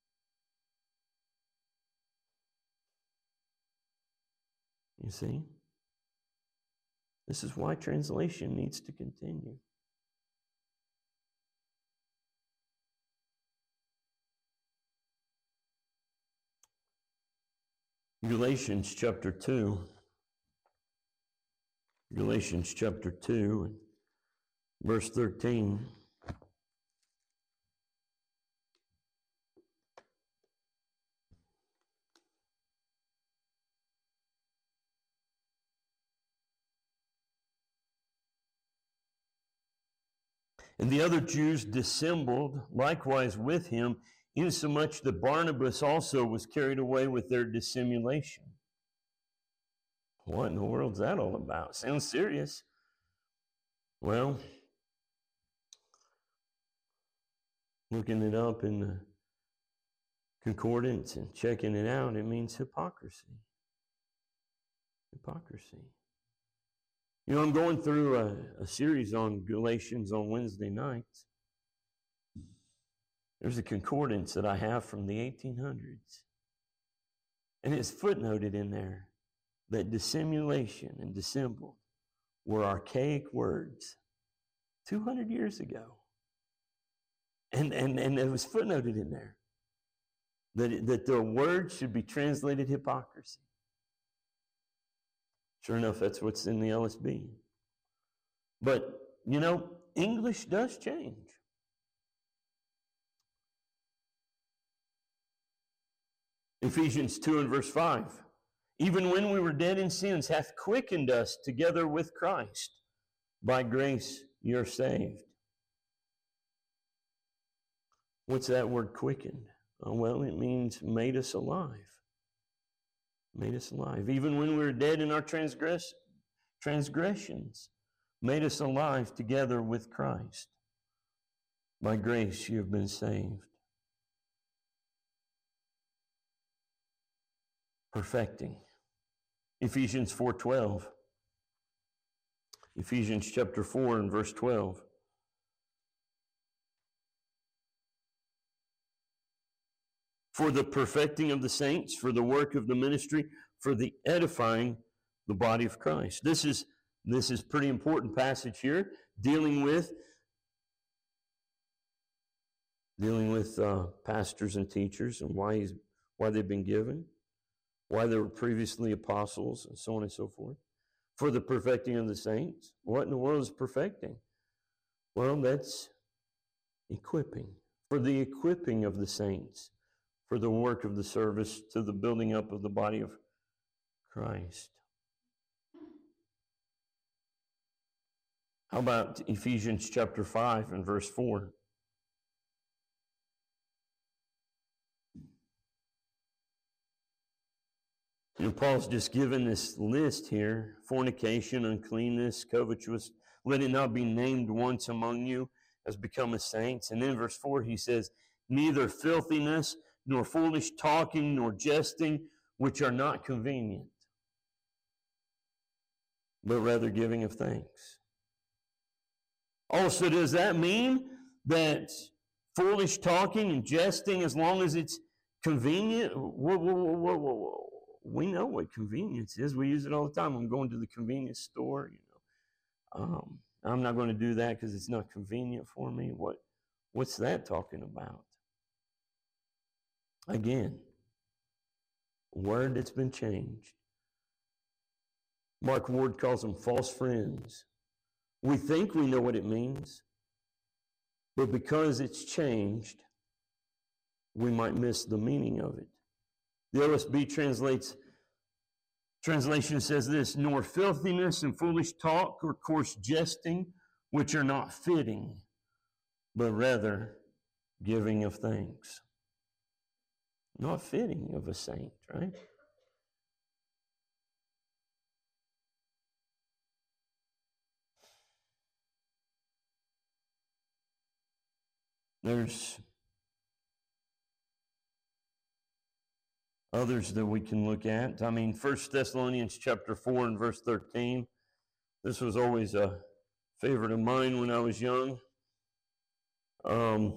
You see? This is why translation needs to continue. Galatians chapter two. Galatians chapter two, and verse thirteen. And the other Jews dissembled likewise with him, insomuch that Barnabas also was carried away with their dissimulation. What in the world's that all about? Sounds serious. Well, looking it up in the concordance and checking it out, it means hypocrisy. Hypocrisy. You know, I'm going through a, a series on Galatians on Wednesday nights. There's a concordance that I have from the eighteen hundreds. And it's footnoted in there that dissimulation and dissembled were archaic words two hundred years ago. And, and, and it was footnoted in there that, it, that the word should be translated hypocrisy. Sure enough, that's what's in the L S B. But, you know, English does change. Ephesians two and verse five. "Even when we were dead in sins, hath quickened us together with Christ. By grace you're saved." What's that word quickened? Oh, well, it means made us alive. Made us alive. Even when we were dead in our transgress, transgressions, made us alive together with Christ. By grace you have been saved. Perfecting. Ephesians four twelve. Ephesians chapter four and verse twelve. "For the perfecting of the saints, for the work of the ministry, for the edifying the body of Christ." This is this is pretty important passage here, dealing with dealing with uh, pastors and teachers and why he's why they've been given, why they were previously apostles, and so on and so forth. For the perfecting of the saints. What in the world is perfecting? Well, that's equipping. For the equipping of the saints, for the work of the service, to the building up of the body of Christ. How about Ephesians chapter five and verse four? You know, Paul's just given this list here: fornication, uncleanness, covetousness. Let it not be named once among you as become a saints. And then verse four, he says, neither filthiness, nor foolish talking, nor jesting, which are not convenient, but rather giving of thanks. Also, does that mean that foolish talking and jesting, as long as it's convenient? Whoa, whoa, whoa, whoa, whoa, whoa. We know what convenience is. We use it all the time. I'm going to the convenience store, you know. Um, I'm not going to do that because it's not convenient for me. What, what's that talking about? Again, a word that's been changed. Mark Ward calls them false friends. We think we know what it means, but because it's changed, we might miss the meaning of it. The L S B translates, translation says this, nor filthiness and foolish talk or coarse jesting, which are not fitting, but rather giving of thanks. Not fitting of a saint, right? There's others that we can look at. I mean, First Thessalonians chapter four and verse thirteen. This was always a favorite of mine when I was young. Um,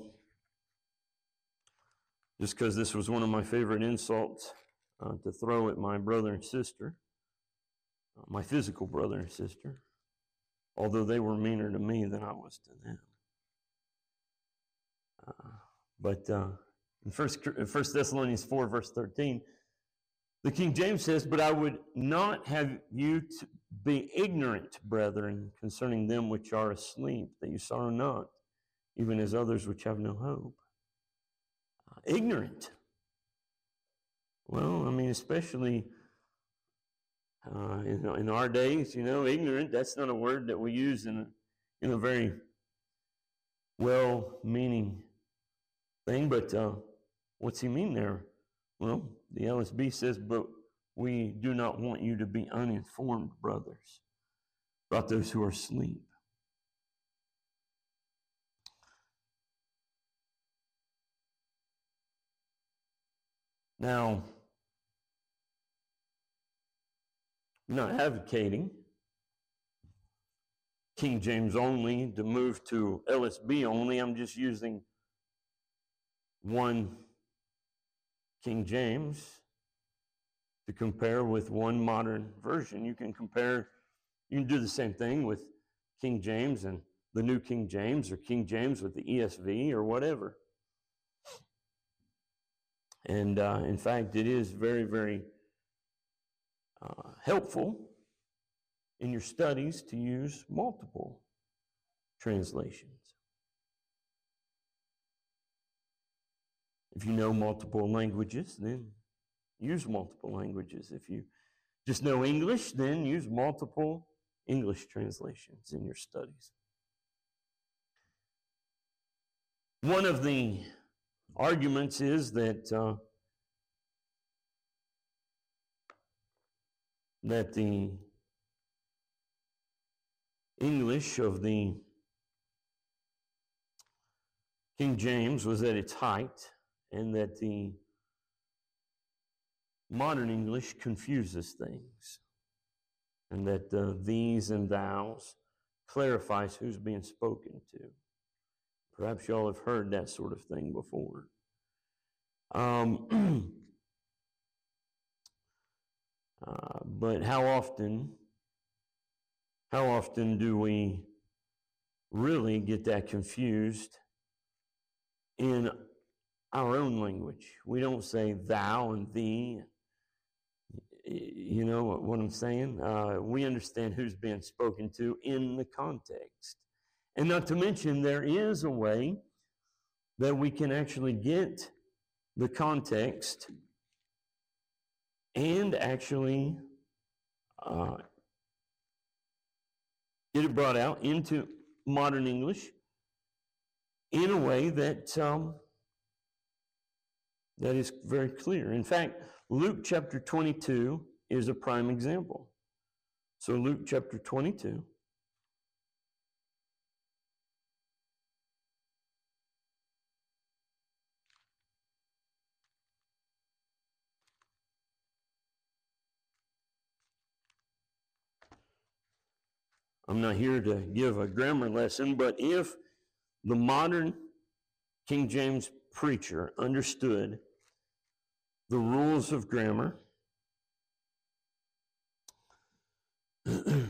just because this was one of my favorite insults uh, to throw at my brother and sister, uh, my physical brother and sister, although they were meaner to me than I was to them. Uh, but uh, in First, First Thessalonians four, verse thirteen, the King James says, but I would not have you to be ignorant, brethren, concerning them which are asleep, that you sorrow not, even as others which have no hope. Uh, ignorant. Well, I mean, especially uh, in, in our days, you know, ignorant, that's not a word that we use in a, in a very well-meaning thing, but uh, what's he mean there? Well, the L S B says, but we do not want you to be uninformed, brothers, about those who are asleep. Now, I'm not advocating King James only to move to L S B only. I'm just using one King James to compare with one modern version. You can compare, you can do the same thing with King James and the New King James, or King James with the E S V, or whatever. And uh, in fact, it is very, very uh, helpful in your studies to use multiple translations. If you know multiple languages, then use multiple languages. If you just know English, then use multiple English translations in your studies. One of the arguments is that uh, that the English of the King James was at its height, and that the modern English confuses things, and that uh, these and thous clarifies who's being spoken to. Perhaps y'all have heard that sort of thing before. Um, uh, but how often, how often do we really get that confused in our own language? We don't say thou and thee. You know what I'm saying? Uh, we understand who's being spoken to in the context. And not to mention, there is a way that we can actually get the context and actually uh, get it brought out into modern English in a way that um, that is very clear. In fact, Luke chapter twenty-two is a prime example. So Luke chapter twenty-two. I'm not here to give a grammar lesson, but if the modern King James preacher understood the rules of grammar, would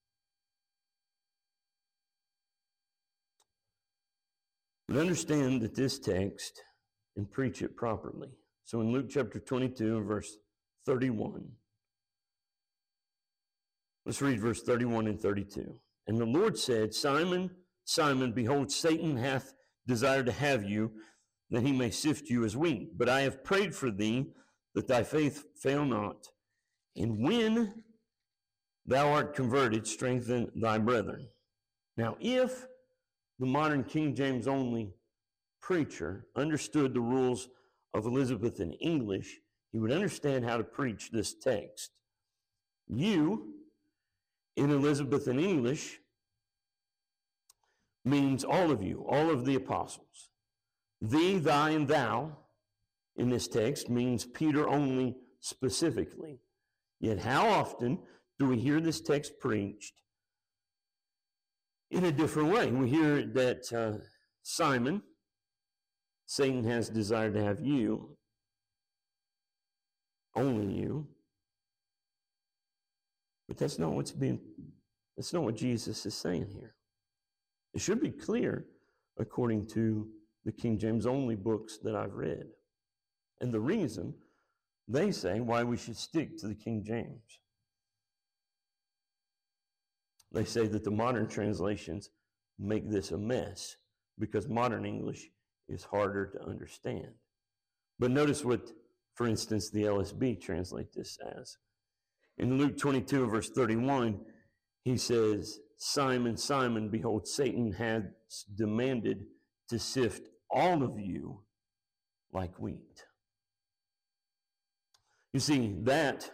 understand that this text and preach it properly. So in Luke chapter twenty-two and verse thirty-one, let's read verse thirty-one and thirty-two. And the Lord said, Simon, Simon, behold, Satan hath desired to have you, that he may sift you as wheat. But I have prayed for thee, that thy faith fail not. And when thou art converted, strengthen thy brethren. Now, if the modern King James only preacher understood the rules of Elizabethan English, he would understand how to preach this text. You, in Elizabethan English, means all of you, all of the apostles. Thee, thy, and thou in this text means Peter only specifically. Yet how often do we hear this text preached in a different way? We hear that uh, Simon, Satan has desired to have you, only you. But that's not what's being, that's not what Jesus is saying here. It should be clear according to the King James only books that I've read. And the reason they say why we should stick to the King James. They say that the modern translations make this a mess because modern English is harder to understand. But notice what, for instance, the L S B translate this as. In Luke twenty-two, verse thirty-one, he says, Simon, Simon, behold, Satan has demanded to sift all of you like wheat. You see, that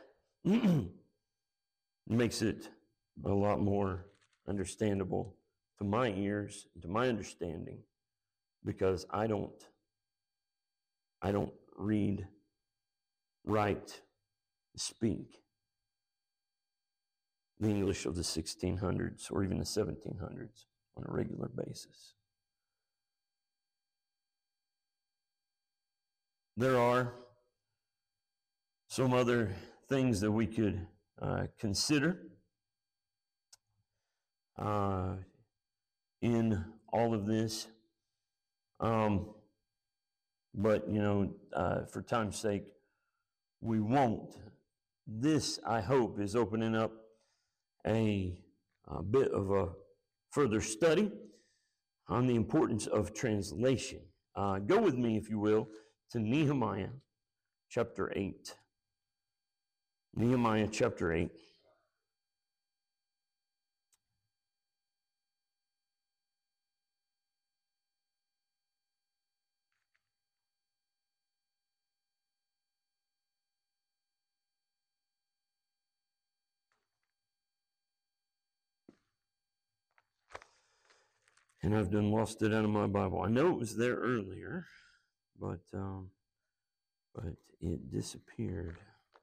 makes it a lot more understandable to my ears, to my understanding, because I don't, I don't read, write, speak the English of the sixteen hundreds or even the seventeen hundreds on a regular basis. There are some other things that we could uh, consider uh, in all of this. Um, but, you know, uh, for time's sake, we won't. This, I hope, is opening up a, a bit of a further study on the importance of translation. Uh, go with me, if you will, to Nehemiah chapter eight. Nehemiah chapter eight. And I've done lost it out of my Bible. I know it was there earlier, but um, but it disappeared.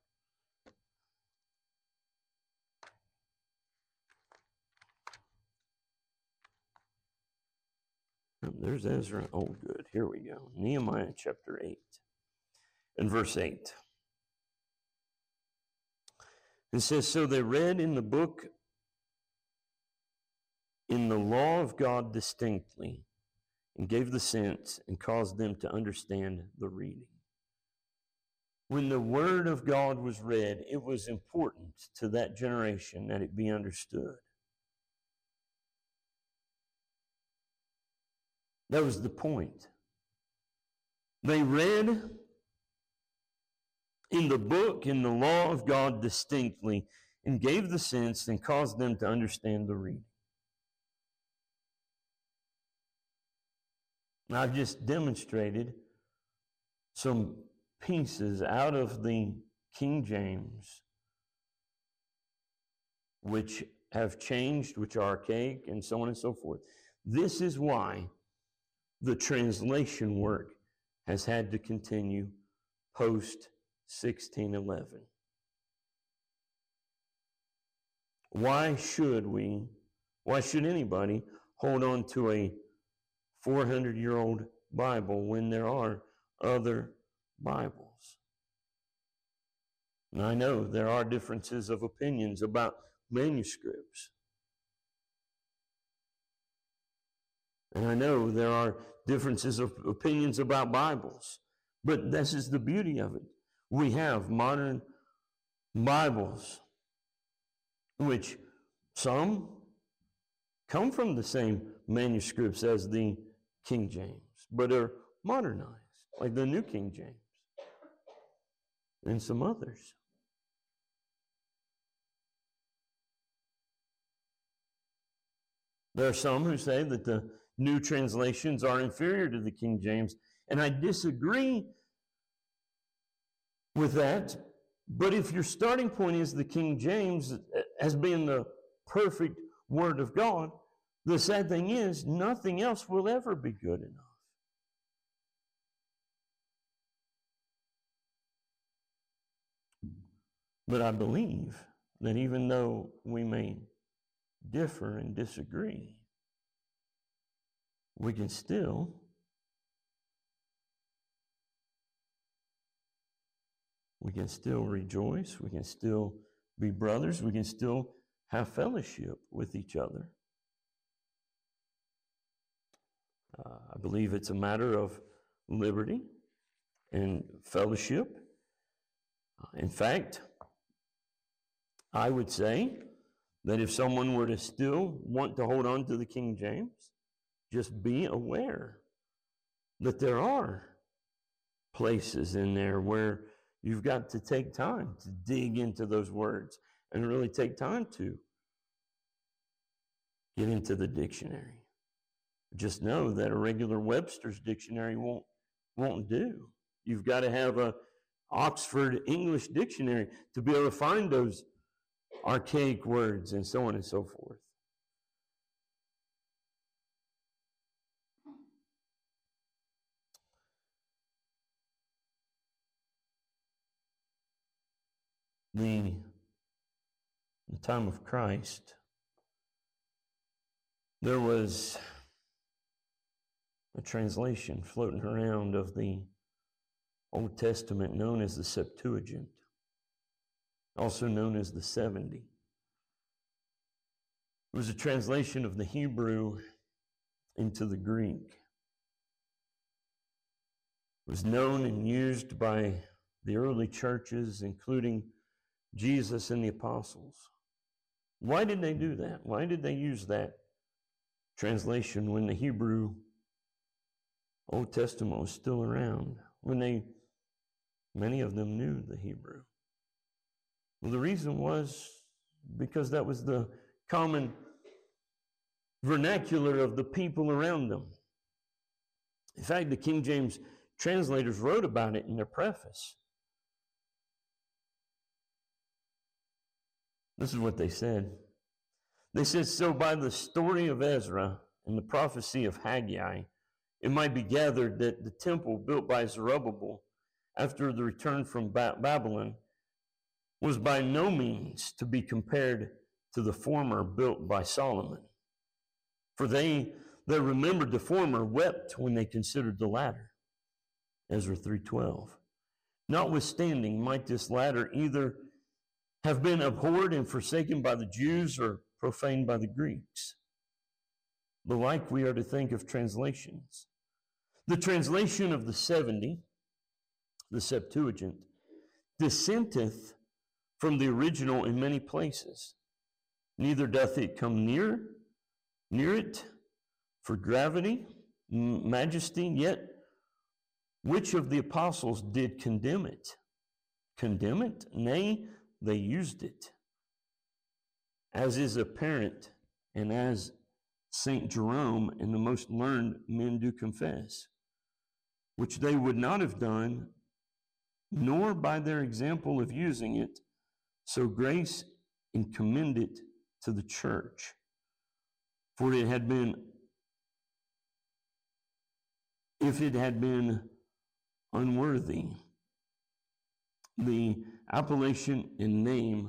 Oh, there's Ezra. Oh, good. Here we go. Nehemiah chapter eight and verse eight. It says, so they read in the book, in the law of God distinctly, and gave the sense and caused them to understand the reading. When the word of God was read, it was important to that generation that it be understood. That was the point. They read in the book, in the law of God distinctly, and gave the sense and caused them to understand the reading. And I've just demonstrated some pieces out of the King James which have changed, which are archaic, and so on and so forth. This is why the translation work has had to continue post sixteen eleven. Why should we, why should anybody hold on to a four hundred year old Bible when there are other Bibles? And I know there are differences of opinions about manuscripts. And I know there are differences of opinions about Bibles. But this is the beauty of it. We have modern Bibles, which some come from the same manuscripts as the King James, but are modernized, like the New King James, and some others. There are some who say that the new translations are inferior to the King James, and I disagree with that. But if your starting point is the King James as being the perfect Word of God, the sad thing is nothing else will ever be good enough. But I believe that even though we may differ and disagree, we can still we can still rejoice, we can still be brothers, we can still have fellowship with each other. Uh, I believe it's a matter of liberty and fellowship. Uh, in fact, I would say that if someone were to still want to hold on to the King James, just be aware that there are places in there where you've got to take time to dig into those words and really take time to get into the dictionary. Just know that a regular Webster's dictionary won't, won't do. You've got to have a Oxford English dictionary to be able to find those archaic words and so on and so forth. The, the time of Christ, there was a translation floating around of the Old Testament known as the Septuagint, also known as the seventy. It was a translation of the Hebrew into the Greek. It was known and used by the early churches, including Jesus and the apostles. Why did they do that? Why did they use that translation when the Hebrew Old Testament was still around? When they, many of them knew the Hebrew. Well, the reason was because that was the common vernacular of the people around them. In fact, the King James translators wrote about it in their preface. This is what they said. They said, so by the story of Ezra and the prophecy of Haggai, it might be gathered that the temple built by Zerubbabel after the return from ba- Babylon was by no means to be compared to the former built by Solomon. For they that remembered the former wept when they considered the latter. Ezra three twelve. Notwithstanding, might this latter either have been abhorred and forsaken by the Jews or profaned by the Greeks. The like we are to think of translations. The translation of the seventy, the Septuagint, dissenteth from the original in many places. Neither doth it come near, near it for gravity, majesty, yet which of the apostles did condemn it? Condemn it? Nay, they used it, as is apparent, and as Saint Jerome and the most learned men do confess, which they would not have done, nor by their example of using it, so grace and commend it to the church. For it had been, if it had been unworthy, the appellation and name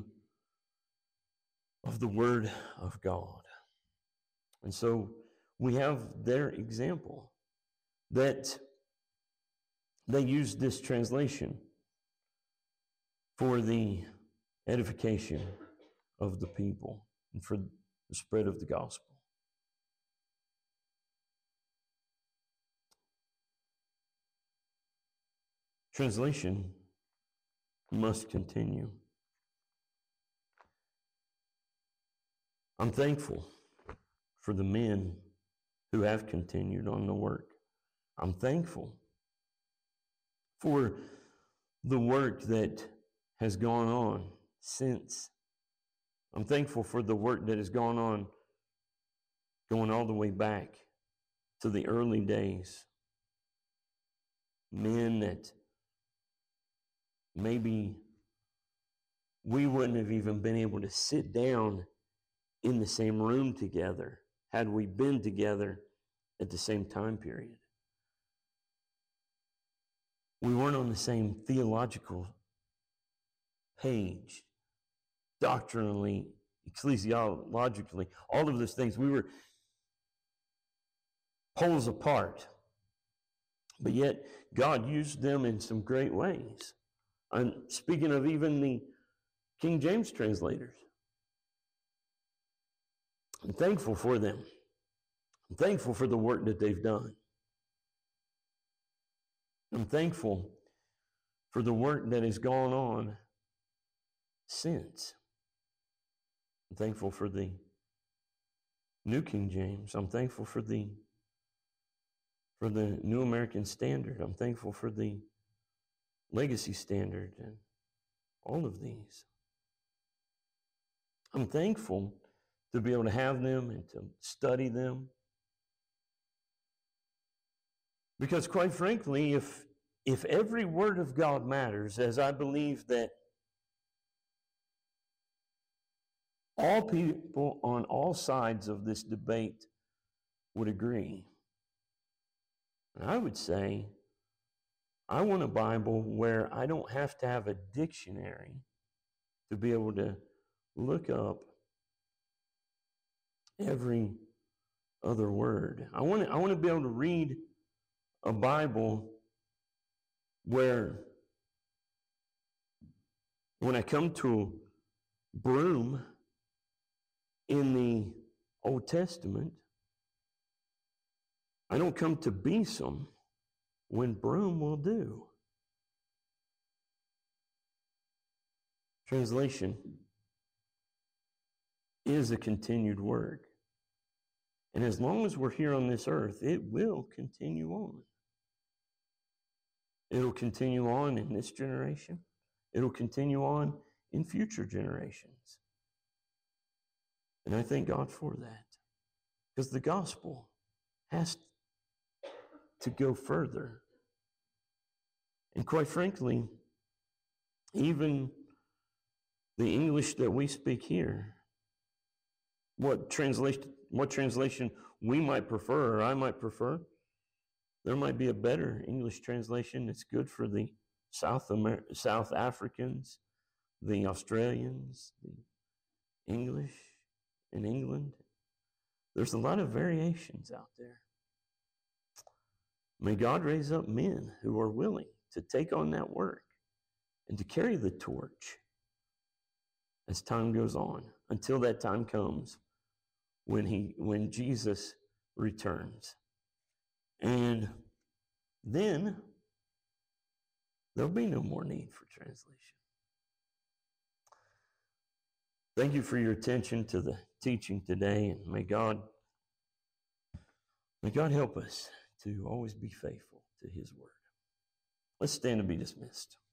of the Word of God. And so we have their example that they used this translation for the edification of the people and for the spread of the gospel. Translation must continue. I'm thankful for the men who have continued on the work. I'm thankful for the work that has gone on since. I'm thankful for the work that has gone on, going all the way back to the early days. Men that maybe we wouldn't have even been able to sit down in the same room together had we been together at the same time period. We weren't on the same theological page, doctrinally, ecclesiologically, all of those things. We were poles apart, but yet God used them in some great ways. I'm speaking of even the King James translators. I'm thankful for them. I'm thankful for the work that they've done. I'm thankful for the work that has gone on since. I'm thankful for the New King James. I'm thankful for the for the New American Standard. I'm thankful for the Legacy Standard and all of these. I'm thankful to be able to have them and to study them. Because quite frankly, if if every word of God matters, as I believe that all people on all sides of this debate would agree, and I would say, I want a Bible where I don't have to have a dictionary to be able to look up every other word. I want to, I want to be able to read a Bible where when I come to broom in the Old Testament, I don't come to besom when broom will do. Translation is a continued work. And as long as we're here on this earth, it will continue on. It'll continue on in this generation. It'll continue on in future generations. And I thank God for that. Because the gospel has to go further. And quite frankly, even the English that we speak here, what translation, what translation we might prefer or I might prefer, there might be a better English translation that's good for the South Amer- South Africans, the Australians, the English in England. There's a lot of variations out there. May God raise up men who are willing to take on that work and to carry the torch as time goes on, until that time comes when he, when Jesus returns. And then there'll be no more need for translation. Thank you for your attention to the teaching today, and may God, may God help us to always be faithful to his word. Let's stand and be dismissed.